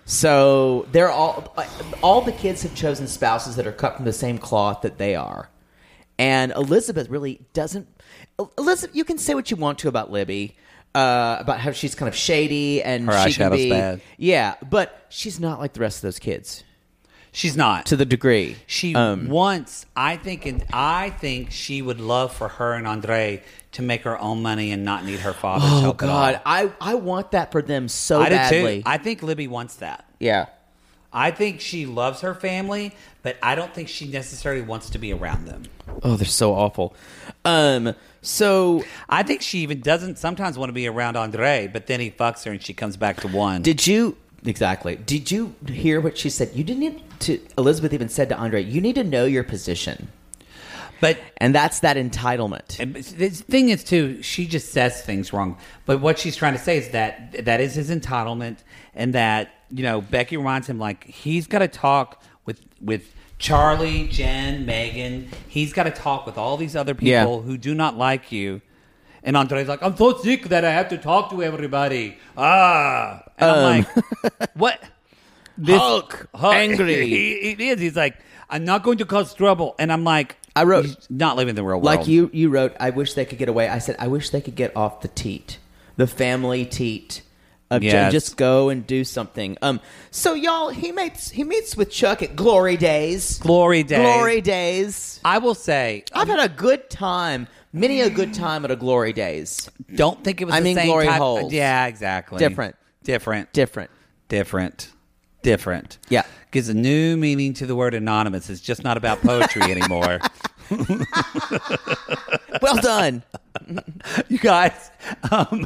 So they're all all the kids have chosen spouses that are cut from the same cloth that they are. And Elizabeth really doesn't. Elizabeth, you can say what you want to about Libby, uh, about how she's kind of shady and Her she can eyeshadow's be bad. Yeah, but she's not like the rest of those kids She's not. to the degree She Um, wants, I think, and I think she would love for her and Andre to make her own money and not need her father's Oh help God, at all. I I want that for them so I badly. do too. I think Libby wants that. yeah. I think she loves her family, but I don't think she necessarily wants to be around them. Oh, they're so awful. Um. So I think she even doesn't sometimes want to be around Andre, but then he fucks her and she comes back to one. Did you exactly? Did you hear what she said? You didn't need to. Elizabeth even said to Andre, "You need to know your position," but and that's that entitlement. and the thing is, too, she just says things wrong. But what she's trying to say is that that is his entitlement, and that, you know, Becky reminds him, like, he's got to talk with with Charlie, Jen, Megan. He's got to talk with all these other people Yeah. who do not like you. And Andre's like, I'm so sick that I have to talk to everybody. Ah. And I'm like, what? This, Hulk, angry. He, he is. He's like, I'm not going to cause trouble. And I'm like, I wrote- he's not living in the real world. Like you, you wrote, "I wish they could get away." I said, "I wish they could get off the teat, the family teat, of Yes. and just go and do something." Um. So y'all, he meets he meets with Chuck at Glory Days. Glory Days. Glory Days. I will say, I've had a good time, many a good time at a Glory Days. don't think it was I the mean, same glory type. holes. Yeah, exactly. Different. Different. Different. Different. Different. Yeah. Gives a new meaning to the word anonymous. It's just not about poetry anymore. Well done. You guys, um,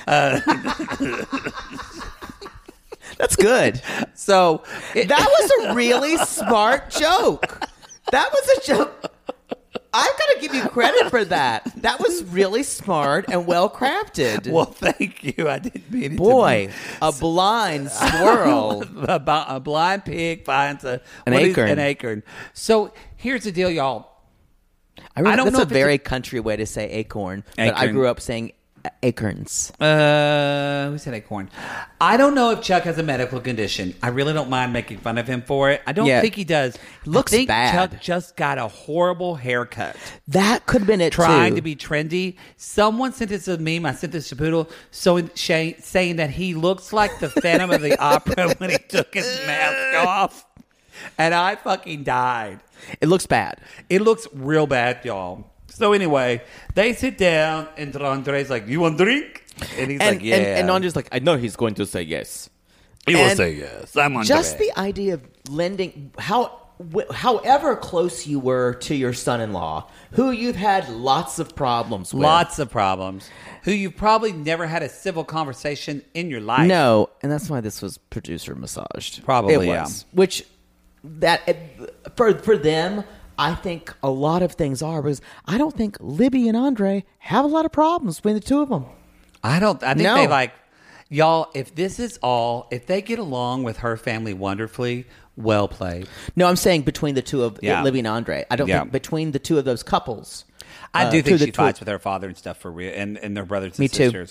That's good. so it, That was a really smart joke. That was a joke. I've got to give you credit for that. That was really smart and well crafted. well, thank you. I didn't mean it. Boy, a blind squirrel. to be, a, a blind pig finds a An what is- acorn. an acorn. So here's the deal, y'all. I, really, I don't that's know a if it's very a- country way to say acorn, but I Acorn. grew up saying acorns. Uh, who said acorn? I don't know if Chuck has a medical condition. I really don't mind making fun of him for it. I don't Yeah. think he does. Looks I think bad. Chuck just got a horrible haircut. That could have been it Trying too. to be trendy. Someone sent this to meme. I sent this to Poodle, so Shay, saying that he looks like the Phantom of the Opera when he took his mask off. And I fucking died. It looks bad. It looks real bad, y'all. So anyway, they sit down, and Andre's like, "You want a drink?" And he's And, like, "Yeah." and, and Andre's like, I know he's going to say yes. he will and say yes. I'm on Just the idea of lending, how, wh- however close you were to your son-in-law, who you've had lots of problems with. lots of problems. Who you've probably never had a civil conversation in your life. No, and that's why this was producer massaged. Probably, it yeah. was. Which that for for them, I think a lot of things are because I don't think Libby and Andre have a lot of problems between the two of them. I don't. I think No. they like y'all. If this is all, if they get along with her family wonderfully, well played. No, I'm saying between the two of Yeah. Libby and Andre. I don't Yeah. think between the two of those couples. I uh, do to think the she tw- fights with her father and stuff for real, and, and their brothers and Me too. sisters.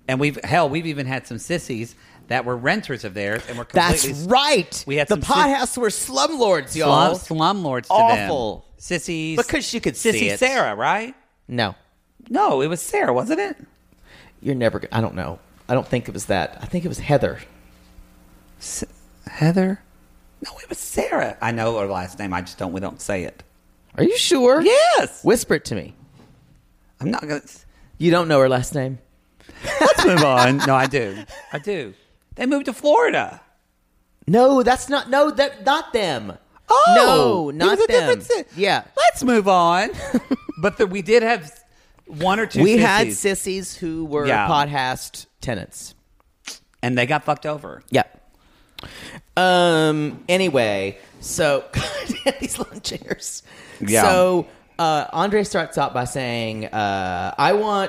And we've hell, we've even had some sissies that were renters of theirs, and were completely. That's right. We had the some podcasts sis- were slumlords, y'all. slum, slumlords to Awful. them. Sissies. Because she could Sissy see it. Sarah, right? No, No, it was Sarah, wasn't it? you're never. Gonna, I don't know. I don't think it was that. I think it was Heather. S- Heather? No, it was Sarah. I know her last name. I just don't. We don't say it. Are you sure? Yes. Whisper it to me. I'm not gonna. You don't know her last name? Let's move on. No, I do. I do. They moved to Florida. No, that's not. No, that not them. Oh, no, it not was a them. different si- Yeah, Let's move on. But the, we did have one or two. we sissies, had sissies who were Yeah. podcast tenants. and they got fucked over. Yeah. Um. Anyway, so these lawn chairs. Yeah. So uh, Andre starts out by saying, uh, "I want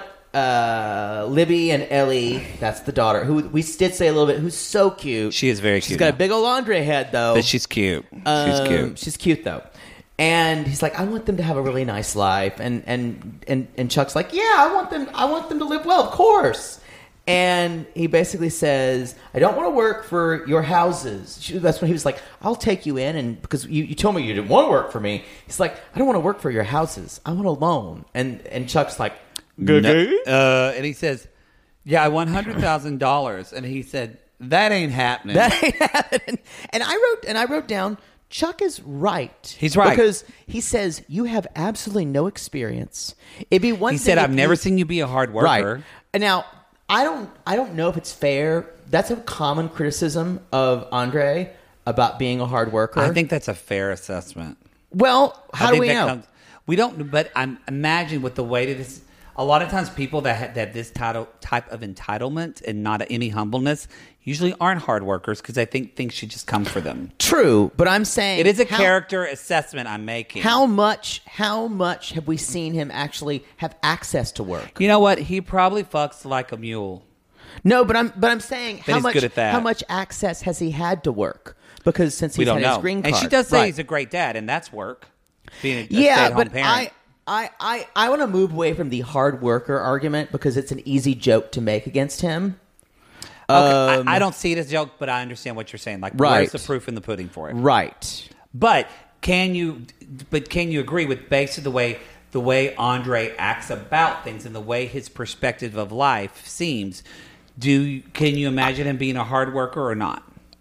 uh, Libby and Ellie. That's the daughter. Who we did say a little bit. Who's so cute. She is very She's cute got now. a big old Andre head, though. But she's cute. She's Um, cute. She's cute though. And he's like, I want them to have a really nice life. And and and and Chuck's like, yeah, I want them. I want them to live well, of course. And he basically says, I don't want to work for your houses. She, that's when he was like, I'll take you in, and because you, you told me you didn't want to work for me. He's like, I don't want to work for your houses. I want a loan. And and Chuck's like, No, uh, and he says, yeah, I want one hundred thousand dollars. And he said, that ain't happening. that ain't happening. And I wrote and I wrote down, Chuck is right. He's right. Because he says, you have absolutely no experience. It'd be one he thing said, if I've never you- seen you be a hard worker. Right. And now, I don't I don't know if it's fair. That's a common criticism of Andre about being a hard worker. I think that's a fair assessment. Well, I how do think we that know? comes- we don't, but I'm imagine with the way that this. A lot of times, people that have, that have this title, type of entitlement and not any humbleness usually aren't hard workers because they think things should just come for them. True, but I'm saying It is a how, character assessment I'm making. How much how much have we seen him actually have access to work? You know what? He probably fucks like a mule. No, but I'm but I'm saying how he's much good at that. how much access has he had to work? Because since he's We don't had know. his green card, And she does say Right. he's a great dad, and that's work. Being a, a yeah, stay-at-home but parent. I, I, I, I want to move away from the hard worker argument because it's an easy joke to make against him. Okay, Um, I, I don't see it as a joke, but I understand what you're saying. Like, Right. where's the proof in the pudding for it? Right. But can you? But can you agree with basically the way the way Andre acts about things and the way his perspective of life seems? Do you, can you imagine him being a hard worker or not?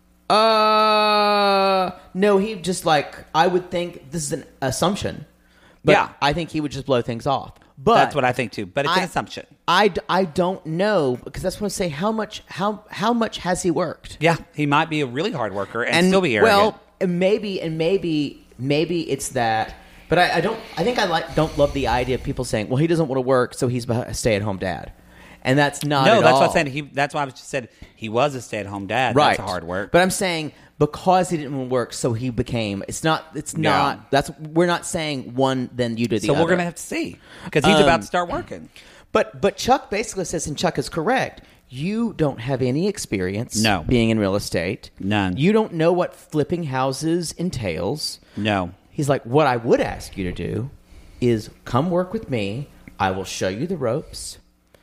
Uh, no, he just like, I would think this is an assumption. But Yeah. I think he would just blow things off. But That's what I think too. But it's I- an assumption. I, d- I don't know because that's what I say. How much how how much has he worked? Yeah, he might be a really hard worker and, still be arrogant. well, and maybe and maybe maybe it's that. But I, I don't. I think I like don't love the idea of people saying, "Well, he doesn't want to work, so he's a stay-at-home dad," and that's not. no, at that's all. what I'm saying. He, that's why I was just said he was a stay-at-home dad. Right, That's a hard work. But I'm saying because he didn't want to work, so he became. It's not. It's not. Yeah. That's we're not saying one. Then you do the so other. we're gonna have to see because he's Um, about to start working. But but Chuck basically says, and Chuck is correct. You don't have any experience. No. Being in real estate. None. You don't know what flipping houses entails. No. He's like, what I would ask you to do is come work with me. I will show you the ropes,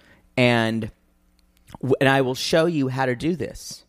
and and I will show you how to do this,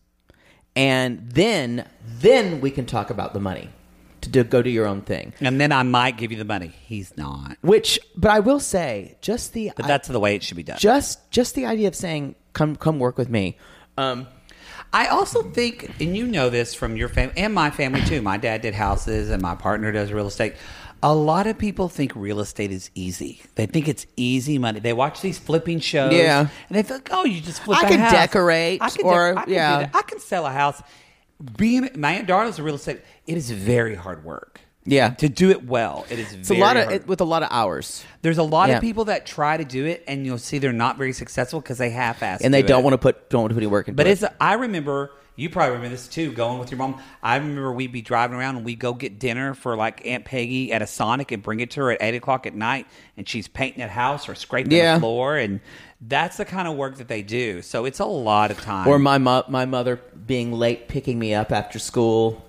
and then then we can talk about the money to do, go do your own thing. And then I might give you the money. He's not. Which, but I will say, just the But that's the way it should be done. just just the idea of saying, come come work with me. Um, I also think, and you know this from your family and my family too. My dad did houses, and my partner does real estate. A lot of people think real estate is easy. They think it's easy money. They watch these flipping shows, Yeah. and they think, "Oh, you just flip I a can house. decorate, I can or- I can do yeah. that. I can sell a house." Being my aunt Darla's a real estate. It is very hard work. Yeah. to do it well, it is. it's very a lot of hard. it, with a lot of hours, There's a lot Yeah. of people that try to do it, and you'll see they're not very successful because they half-ass and they do don't it. want to put don't want to put any work into But it. it's. I remember you probably remember this too. Going with your mom, I remember we'd be driving around and we'd go get dinner for like Aunt Peggy at a Sonic and bring it to her at eight o'clock at night, and she's painting a house or scraping Yeah. the floor, and that's the kind of work that they do. So it's a lot of time. Or my mo- my mother being late picking me up after school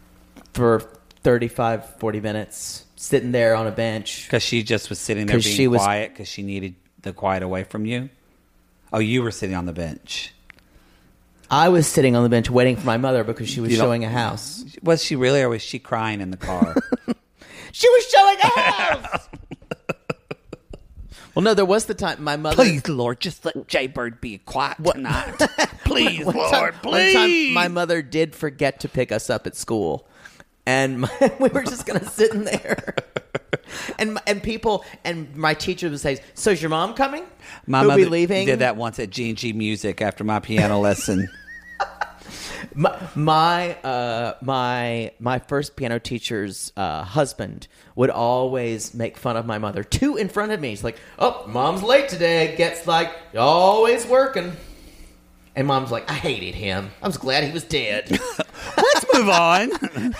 for thirty-five, forty minutes, sitting there on a bench. because she just was sitting there 'Cause being she was- quiet because she needed the quiet away from you. Oh, you were sitting on the bench. I was sitting on the bench waiting for my mother because she was You don't- showing a house. Was she really, or was she crying in the car? She was showing a house. Well, no, there was the time my mother. Please, Lord, just let Jaybird be quiet tonight. Please, One Lord, time, please. One time, my mother did forget to pick us up at school, and my, we were just gonna sit in there. And and people and my teacher would say, "So is your mom coming? My Who'll mother be leaving?" did that once at G and G Music after my piano lesson. My my uh, my my first piano teacher's uh, husband would always make fun of my mother too in front of me. He's like, "Oh, mom's late today." Gets like always working, and mom's like, "I hated him. I was glad he was dead." Let's move on.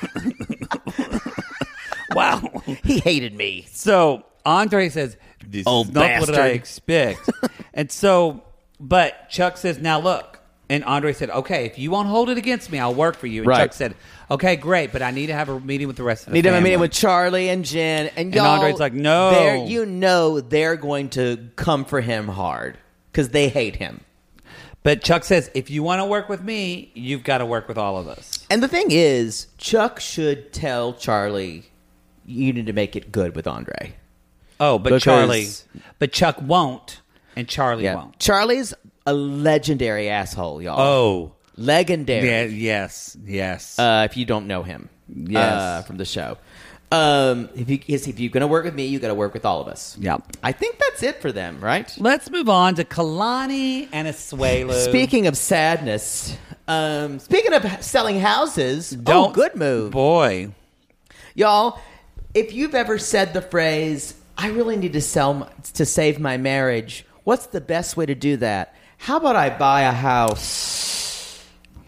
Wow. He hated me. So Andre says, "This Old is not what I bastard." expect." And so, but Chuck says, "Now look." And Andre said, "Okay, if you won't hold it against me, I'll work for you." And Right. Chuck said, "Okay, great, but I need to have a meeting with the rest of the Need to have a family." meeting with Charlie and Jen, and And y'all. Andre's like, "No." they're- you know they're going to come for him hard because they hate him. But Chuck says, "If you want to work with me, you've got to work with all of us." And the thing is, Chuck should tell Charlie, "You need to make it good with Andre." Oh, but Because- Charlie, but Chuck won't, and Charlie Yeah, won't. Charlie's a legendary asshole, y'all. Oh, legendary. yeah, yes, yes. Uh, if you don't know him, Yes. uh, from the show. Um, if you if you're going to work with me, you got to work with all of us. Yep. I think that's it for them, right? Let's move on to Kalani and Asuelu. Speaking of sadness, um, speaking of selling houses, Don't, oh, good move, boy. y'all. If you've ever said the phrase, "I really need to sell my, to save my marriage," what's the best way to do that? How about I buy a house?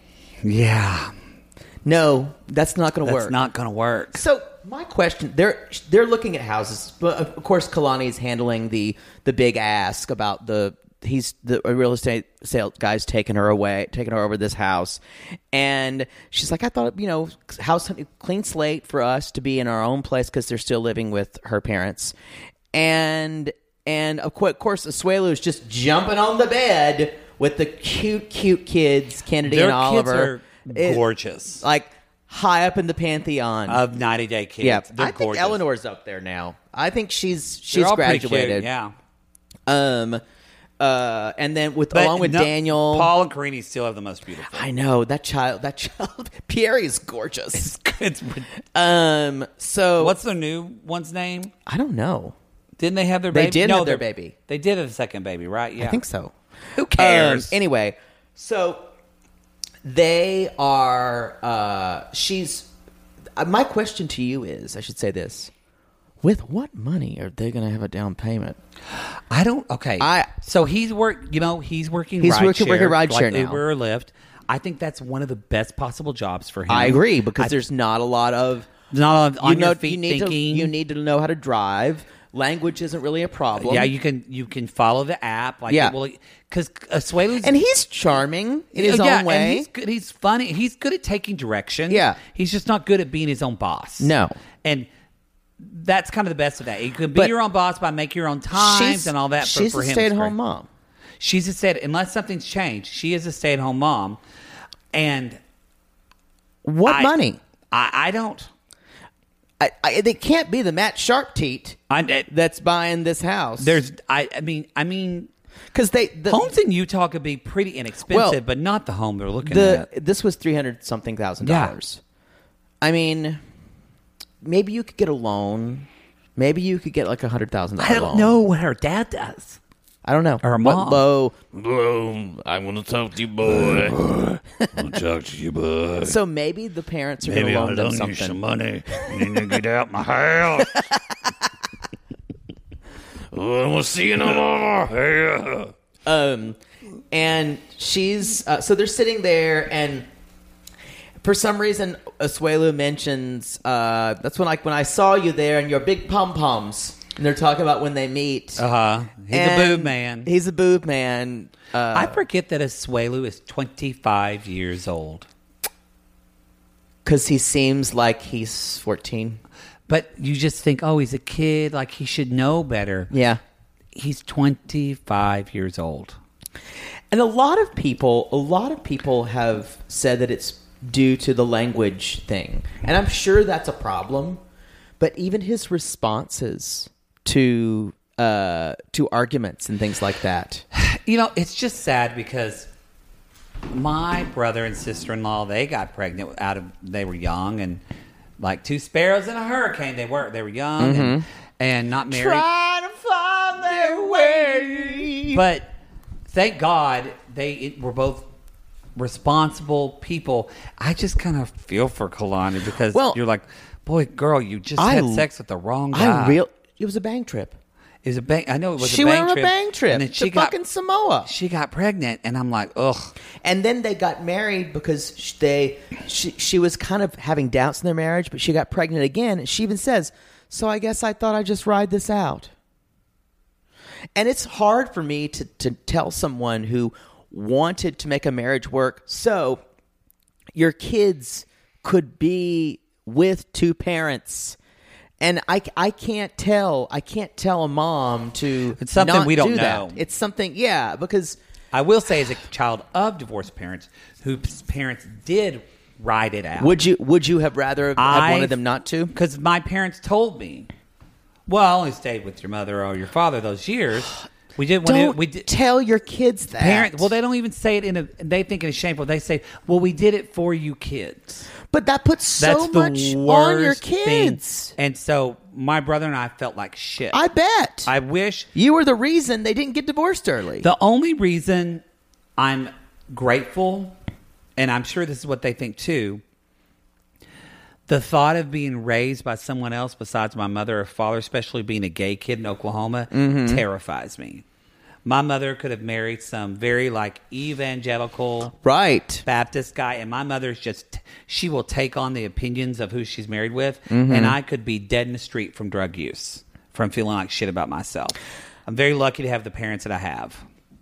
Yeah, No, that's not going to that's work. not going to work. So my question, they're they're looking at houses, but of course Kalani is handling the the big ask about the he's the real estate sale guy's taking her away, taking her over this house, and she's like, I thought, you know, house clean slate for us to be in our own place because they're still living with her parents, and and of course, of course Asuelu is just jumping on the bed with the cute cute kids, Kennedy Their and kids Oliver, are It- gorgeous. like high up in the pantheon Of ninety Day Kids. yeah, They're I think gorgeous. Eleanor's up there now. I think she's They're she's all pretty cute, graduated. yeah. Um, uh, and then with But along with no- Daniel, Paul and Karini still have the most beautiful. I know that child. That child, Pierre is gorgeous. It's, Um, so what's the new one's name? I don't know. Didn't they have their They baby? did no, have their their- baby. They did have a second baby, right? Yeah. I think so. Who cares? Um, anyway, so they are. Uh, she's. Uh, my question to you is: I should say this. With what money are they going to have a down payment? I don't. Okay. I- so he's work. You know, he's working. He's ride working- share, working ride like share now. Uber or Lyft. I think that's one of the best possible jobs for him. I agree because I- there's not a lot of not on, on you know your feet you need thinking. to you need to know how to drive. Language isn't really a problem. Yeah, you can you can follow the app. Like, Yeah. well, because Asuelu's and he's charming in his yeah, own way. And he's good. He's funny. He's good at taking direction. Yeah. he's just not good at being his own boss. No. and that's kind of the best of that. You can be But your own boss by making your own times she's, and all that. For, she's for a him, stay at it's home great. mom. She's a stay unless something's changed. She is a stay at home mom, and What I- money? I, I don't. I, I, it can't be the Matt Sharp teat I, it- that's buying this house. there's. I. I mean. I mean. because they the, Homes in Utah could be pretty inexpensive, Well, but not the home they're looking the at. this was three hundred something thousand Yeah. dollars. I mean, maybe you could get a loan. Maybe you could get like a hundred thousand dollars. I don't know what her dad does. I don't know. Or her What mom. low? Boom. I want to talk to you, boy. I want to talk to you, boy. So maybe the parents are going Maybe to I'll loan them loan you something. some money. You need to get out my house. Oh, I won't see you no more. Yeah. Um, and she's uh, so they're sitting there, and for some reason, Asuelu mentions uh, that's when like when I saw you there and your big pom poms, and they're talking about when they meet. Uh huh. He's And a boob man. He's a boob man. Uh, I forget that Asuelu is twenty-five years old. because he seems like he's fourteen. But you just think, oh, he's a kid. Like, he should know better. Yeah. He's twenty-five years old. And a lot of people, a lot of people have said that it's due to the language thing. And I'm sure that's a problem. But even his responses to uh, to arguments and things like that. You know, it's just sad because my brother and sister-in-law, they got pregnant out of, they were young and like two sparrows in a hurricane. They were, they were young mm-hmm. and, and not married. Trying to find their way. But thank God they it, were both responsible people. I just kind of feel for Kalani because well, you're like, boy, girl, you just I, had sex with the wrong guy. I real. It was a bang trip. It was a bang. I know it was she a bang went on trip. a bang trip. And then she to got, fucking Samoa. She got pregnant, and I'm like, ugh. And then they got married because sh- they she she was kind of having doubts in their marriage, but she got pregnant again. And she even says, "So I guess I thought I'd just ride this out." And it's hard for me to to tell someone who wanted to make a marriage work so your kids could be with two parents. And I, I can't tell I can't tell a mom to it's something not we don't do know. That. It's something, yeah, because I will say, as a child of divorced parents, whose parents did ride it out. Would you would you have rather have I, wanted them not to? Because my parents told me, well, I only stayed with your mother or your father those years. We didn't want don't to. We did, tell your kids that. Parents, well, they don't even say it in a. They think it's shameful. They say, "Well, we did it for you kids." But that puts so That's the much on your worst kids. Thing. And so my brother and I felt like shit. I bet. I wish you were the reason they didn't get divorced early. The only reason I'm grateful, and I'm sure this is what they think too. The thought of being raised by someone else besides my mother or father, especially being a gay kid in Oklahoma, mm-hmm. terrifies me. My mother could have married some very like evangelical right Baptist guy, and my mother's just, she will take on the opinions of who she's married with, mm-hmm. and I could be dead in the street from drug use, from feeling like shit about myself. I'm very lucky to have the parents that I have.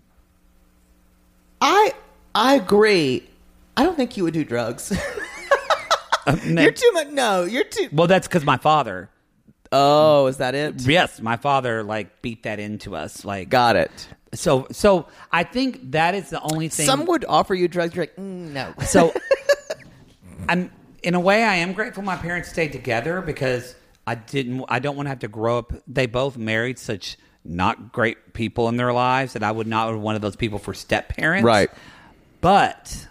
I I agree. I don't think you would do drugs. Uh, no. You're too much. No, you're too. Well, that's because my father. Oh, is that it? Yes, my father like beat that into us. Like, got it. So, so I think that is the only thing. Some would offer you drugs. You're like, mm, no. So, I'm in a way I am grateful my parents stayed together because I didn't. I don't want to have to grow up. They both married such not great people in their lives that I would not be one of those people for step parents. Right. But,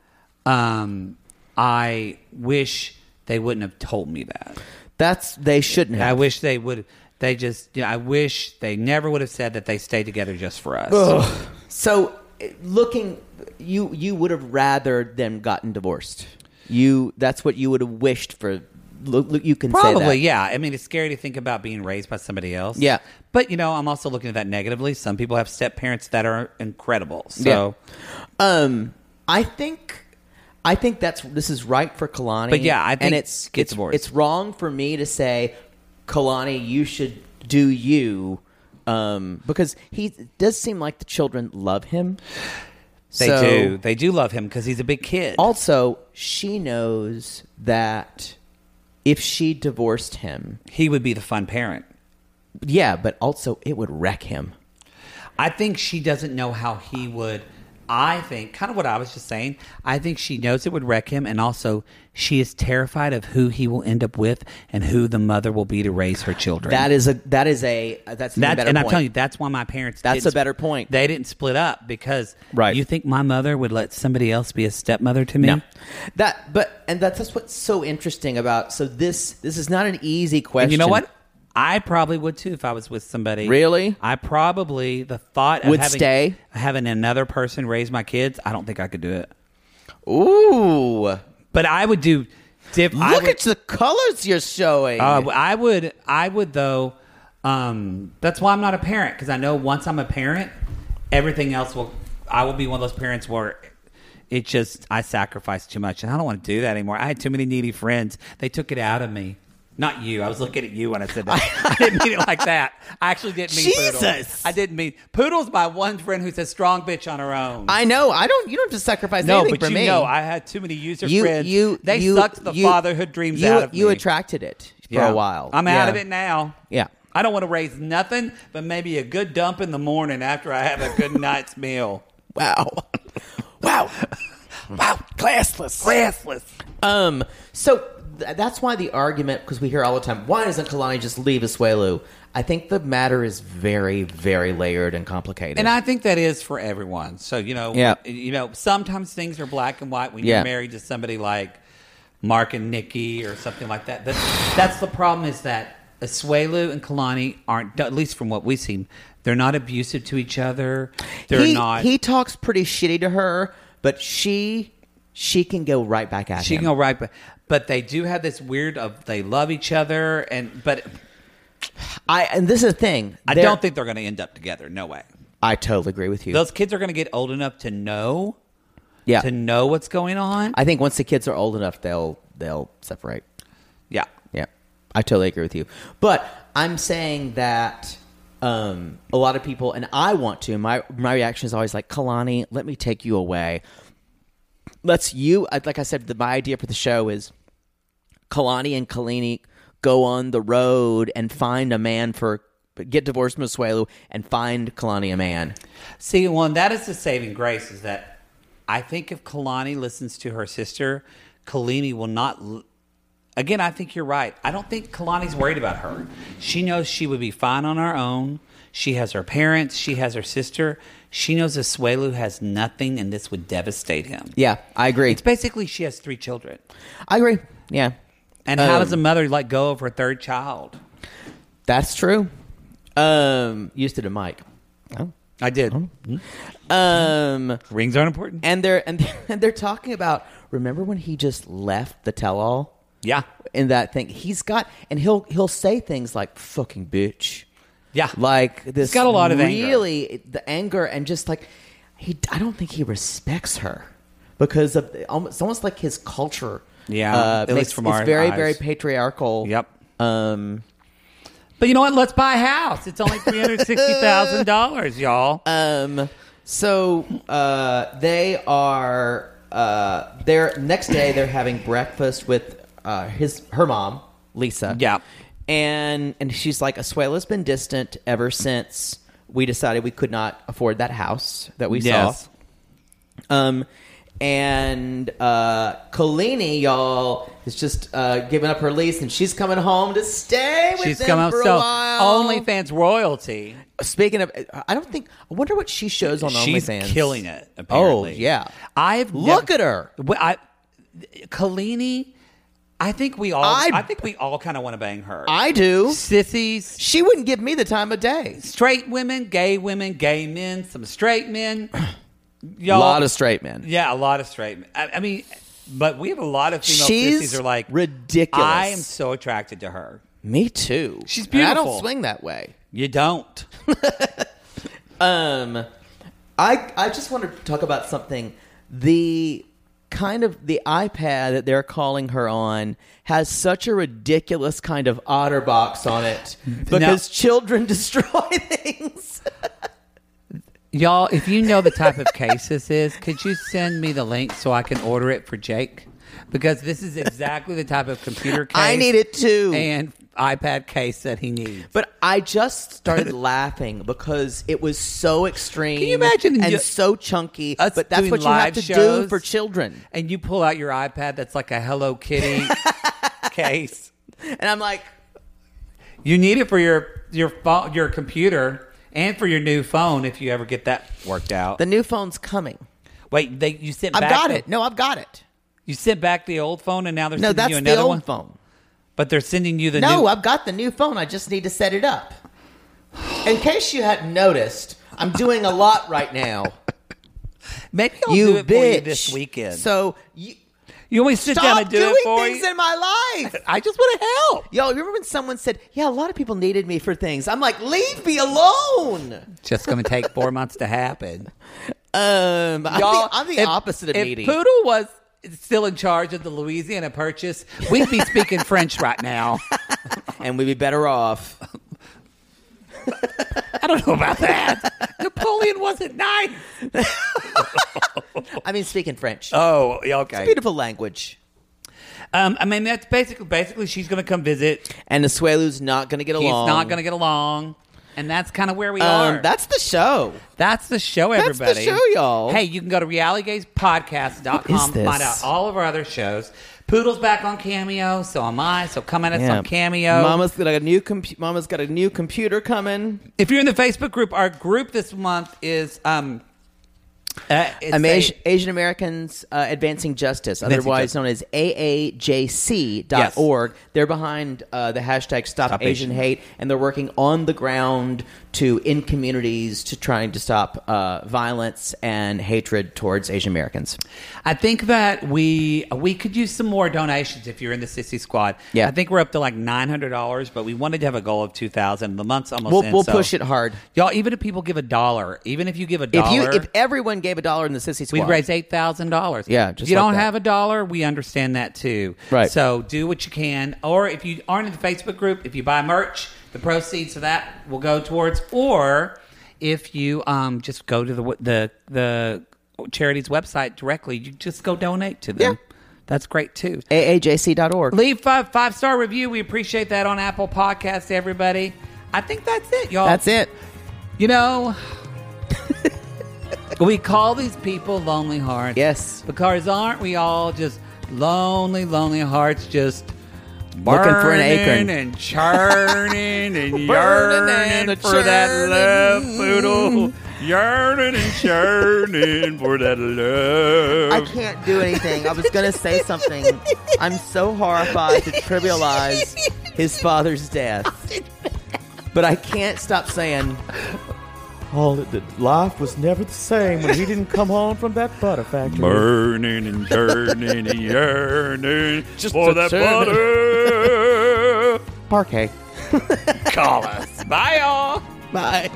um. I wish they wouldn't have told me that. That's they shouldn't have. I wish they would. They just. You know, I wish they never would have said that they stayed together just for us. Ugh. So, looking, you you would have rather them gotten divorced. You that's what you would have wished for. Look, you can probably say that. Yeah. I mean, it's scary to think about being raised by somebody else. Yeah, but you know, I'm also looking at that negatively. Some people have step parents that are incredible. So, yeah. um, I think. I think that's this is right for Kalani. But yeah, I think and it's it's, it's wrong for me to say, Kalani, you should do you, um, because he does seem like the children love him. They so, do. They do love him because he's a big kid. Also, she knows that if she divorced him, he would be the fun parent. Yeah, but also it would wreck him. I think she doesn't know how he would. I think, kind of what I was just saying, I think she knows it would wreck him, and also she is terrified of who he will end up with and who the mother will be to raise her children. That is a that is a that's a better and point. I'm telling you, that's why my parents. That's a better point. They didn't split up because right. You think my mother would let somebody else be a stepmother to me? No. That, but and that's, that's what's so interesting about. So this this is not an easy question. And you know what? I probably would too if I was with somebody. Really? I probably, the thought of would having, stay? having another person raise my kids, I don't think I could do it. Ooh. But I would do... Diff, Look I would, at the colors you're showing. Uh, I would, I would though, um, that's why I'm not a parent, because I know once I'm a parent, everything else will, I will be one of those parents where it just, I sacrifice too much, and I don't want to do that anymore. I had too many needy friends. They took it out of me. Not you. I was looking at you when I said that. I didn't mean it like that. I actually didn't mean Jesus. Poodle. I didn't mean... Poodle's my one friend who's a strong bitch on her own. I know. I don't... You don't have to sacrifice no, anything for me. me. No, but you know, I had too many user you, friends. You, they you, sucked the you, fatherhood dreams you, out of you me. You attracted it for yeah. a while. I'm yeah. out of it now. Yeah. I don't want to raise nothing but maybe a good dump in the morning after I have a good night's meal. Wow. Wow. Wow. Classless. Classless. Um, so th- that's why the argument, because we hear all the time, why doesn't Kalani just leave Asuelu? I think the matter is very, very layered and complicated. And I think that is for everyone. So, you know, Yeah. you know, sometimes things are black and white when Yeah. you're married to somebody like Mark and Nikki or something like that. That's, that's the problem, is that Asuelu and Kalani aren't, at least from what we've seen, they're not abusive to each other. They're he, not. He talks pretty shitty to her, but she she can go right back at She him. can go right back. But they do have this weird of they love each other, and but I and this is the thing. I They're- don't think they're going to end up together. No way. I totally agree with you. Those kids are going to get old enough to know, yeah, to know what's going on. I think once the kids are old enough, they'll they'll separate. Yeah. Yeah, I totally agree with you. But I'm saying that um, a lot of people, and I want to, my my reaction is always like, Kalani, let me take you away. Let's you, like I said, the, my idea for the show is Kalani and Kalini go on the road and find a man for, get divorced from Asuelu and find Kalani a man. See, well, and that is the saving grace, is that I think if Kalani listens to her sister, Kalini will not. L- Again, I think you're right. I don't think Kalani's worried about her. She knows she would be fine on her own. She has her parents. She has her sister. She knows Asuelu has nothing, and this would devastate him. Yeah, I agree. It's basically she has three children. I agree. Yeah. And how Um, does a mother let go of her third child? That's true. Um, used to the mic. Oh. I did. Um, Rings aren't important. and they're and they're, and they're talking about. Remember when he just left the tell-all? Yeah. In that thing, he's got, and he'll he'll say things like "fucking bitch." Yeah. Like this. He's got a lot of anger. really the anger and just like he. I don't think he respects her because of almost it's almost like his culture. Yeah, uh, at makes, least from it's our very eyes. very patriarchal. Yep. Um. But you know what? Let's buy a house. It's only three hundred sixty thousand dollars, y'all. Um. So uh, they are. Uh, they're next day. They're having breakfast with uh, his her mom, Lisa. Yeah. And and she's like, Asuelu's been distant ever since we decided we could not afford that house that we Yes. saw. Um, and uh, Kalini, y'all, is just uh, giving up her lease, and she's coming home to stay with She's them come up for so a while. OnlyFans royalty. Speaking of, I don't think. I wonder what she shows on She's OnlyFans. killing it. Apparently. Oh yeah, I've look never, at her. Well, I, Kalini. I think we all. I, I- think we all kind of want to bang her. I do. Sissies, She wouldn't give me the time of day. straight women, gay women, gay men, some straight men. A Y'all, lot of straight men. yeah, a lot of straight men. I, I mean, but we have a lot of female She's sissies are like ridiculous. I am so attracted to her. Me too. She's And I don't beautiful. swing that way. You don't. Um, I I just want to talk about something. The kind of the iPad that they're calling her on has such a ridiculous kind of OtterBox on it because children destroy things. Y'all, if you know the type of case this is, could you send me the link so I can order it for Jake? Because this is exactly the type of computer case I need it too. and iPad case that he needs. But I just started laughing because it was so extreme. Can you imagine and you- so chunky? us But that's doing what you have live to do shows? for children. And you pull out your iPad that's like a Hello Kitty case. And I'm like, You need it for your your phone, your computer, and for your new phone if you ever get that worked out. the new phone's coming. Wait, they you sent I've back got the- it. No, I've got it. You sent back the old phone, and now they're No, sending that's you the another old one. phone. But they're sending you the No, new. I've got the new phone. I just need to set it up. In case you hadn't noticed, I'm doing a lot right now. Maybe I'll you do it bitch. for you this weekend. So you you want me to sit stop down and do doing it for things you? in my life. I just want to help. Yo, remember when someone said, "Yeah, a lot of people needed me for things." I'm like, "Leave me alone." Just going to take four months to happen. Um, I'm Y'all, the, I'm the if- opposite of if needy. Poodle was still in charge of the Louisiana Purchase, we'd be speaking French right now. And we'd be better off. I don't know about that. Napoleon wasn't nice. I mean, speaking French. Oh, yeah, okay. Beautiful language. Um, I mean, that's basically basically she's going to come visit. And Asuelu's not going to get He's along. not going to get along. And that's kind of where we Um, are. that's the show. That's the show, That's the everybody. show, y'all. Hey, you can go to reality gaze podcast dot com, What is this? find out all of our other shows. Poodle's back on Cameo, so am I. So come at us on Cameo. Mama's got a new compu- Mama's got a new computer coming. If you're in the Facebook group, our group this month is um, uh, it's Um, a- Asian, Asian Americans uh, Advancing Justice, Advancing otherwise Justice. known as A A J C dot org. They're behind uh, the hashtag Stop, Stop Asian, Asian. Hate, and they're working on the ground to in communities to trying to stop uh, violence and hatred towards Asian Americans. I think that we we could use some more donations if you're in the Sissy Squad. Yeah. I think we're up to like nine hundred dollars, but we wanted to have a goal of two thousand. The month's almost We'll, in, we'll so- push it hard. Y'all, even if people give a dollar, even if you give a If dollar, you, if everyone gave a dollar in the Sissy Squad, we'd raise eight thousand dollars. Yeah, if just you like don't that. have a dollar, we understand that too. Right. So do what you can, or if you aren't in the Facebook group, if you buy merch, the proceeds of that will go towards, or if you um just go to the the the charity's website directly, you just go donate to them. Yeah. That's great too. A A J C dot org. Leave five five star review. We appreciate that on Apple Podcasts, everybody. I think that's it, y'all. That's it. You know, we call these people lonely hearts. Yes. Because aren't we all just lonely, lonely hearts just Looking for an burning acorn. and churning and Burning yearning and for that churning. love, poodle. Yearning and churning for that love. I can't do anything. I was going to say something. I'm so horrified to trivialize his father's death. But I can't stop saying, all that life was never the same when he didn't come home from that butter factory. Burning and churning and yearning Just for a that turn. butter. Parquet. Call us. Bye, y'all. Bye.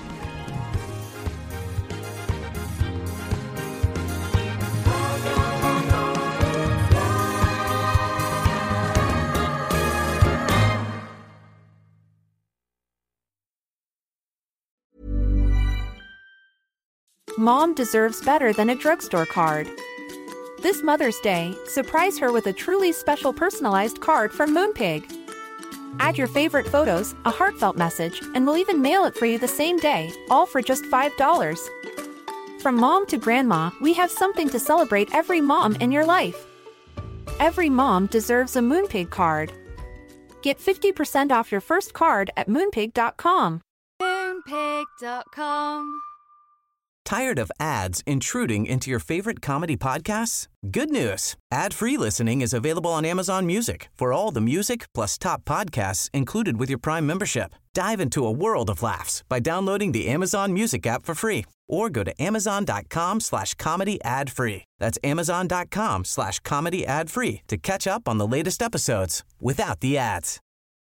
Mom deserves better than a drugstore card. This Mother's Day, surprise her with a truly special personalized card from Moonpig. Add your favorite photos, a heartfelt message, and we'll even mail it for you the same day, all for just five dollars. From mom to grandma, we have something to celebrate every mom in your life. Every mom deserves a Moonpig card. Get fifty percent off your first card at moonpig dot com. Moonpig dot com. Tired of ads intruding into your favorite comedy podcasts? Good news. Ad-free listening is available on Amazon Music for all the music plus top podcasts included with your Prime membership. Dive into a world of laughs by downloading the Amazon Music app for free or go to amazon.com slash comedy ad free. That's amazon.com slash comedy ad free to catch up on the latest episodes without the ads.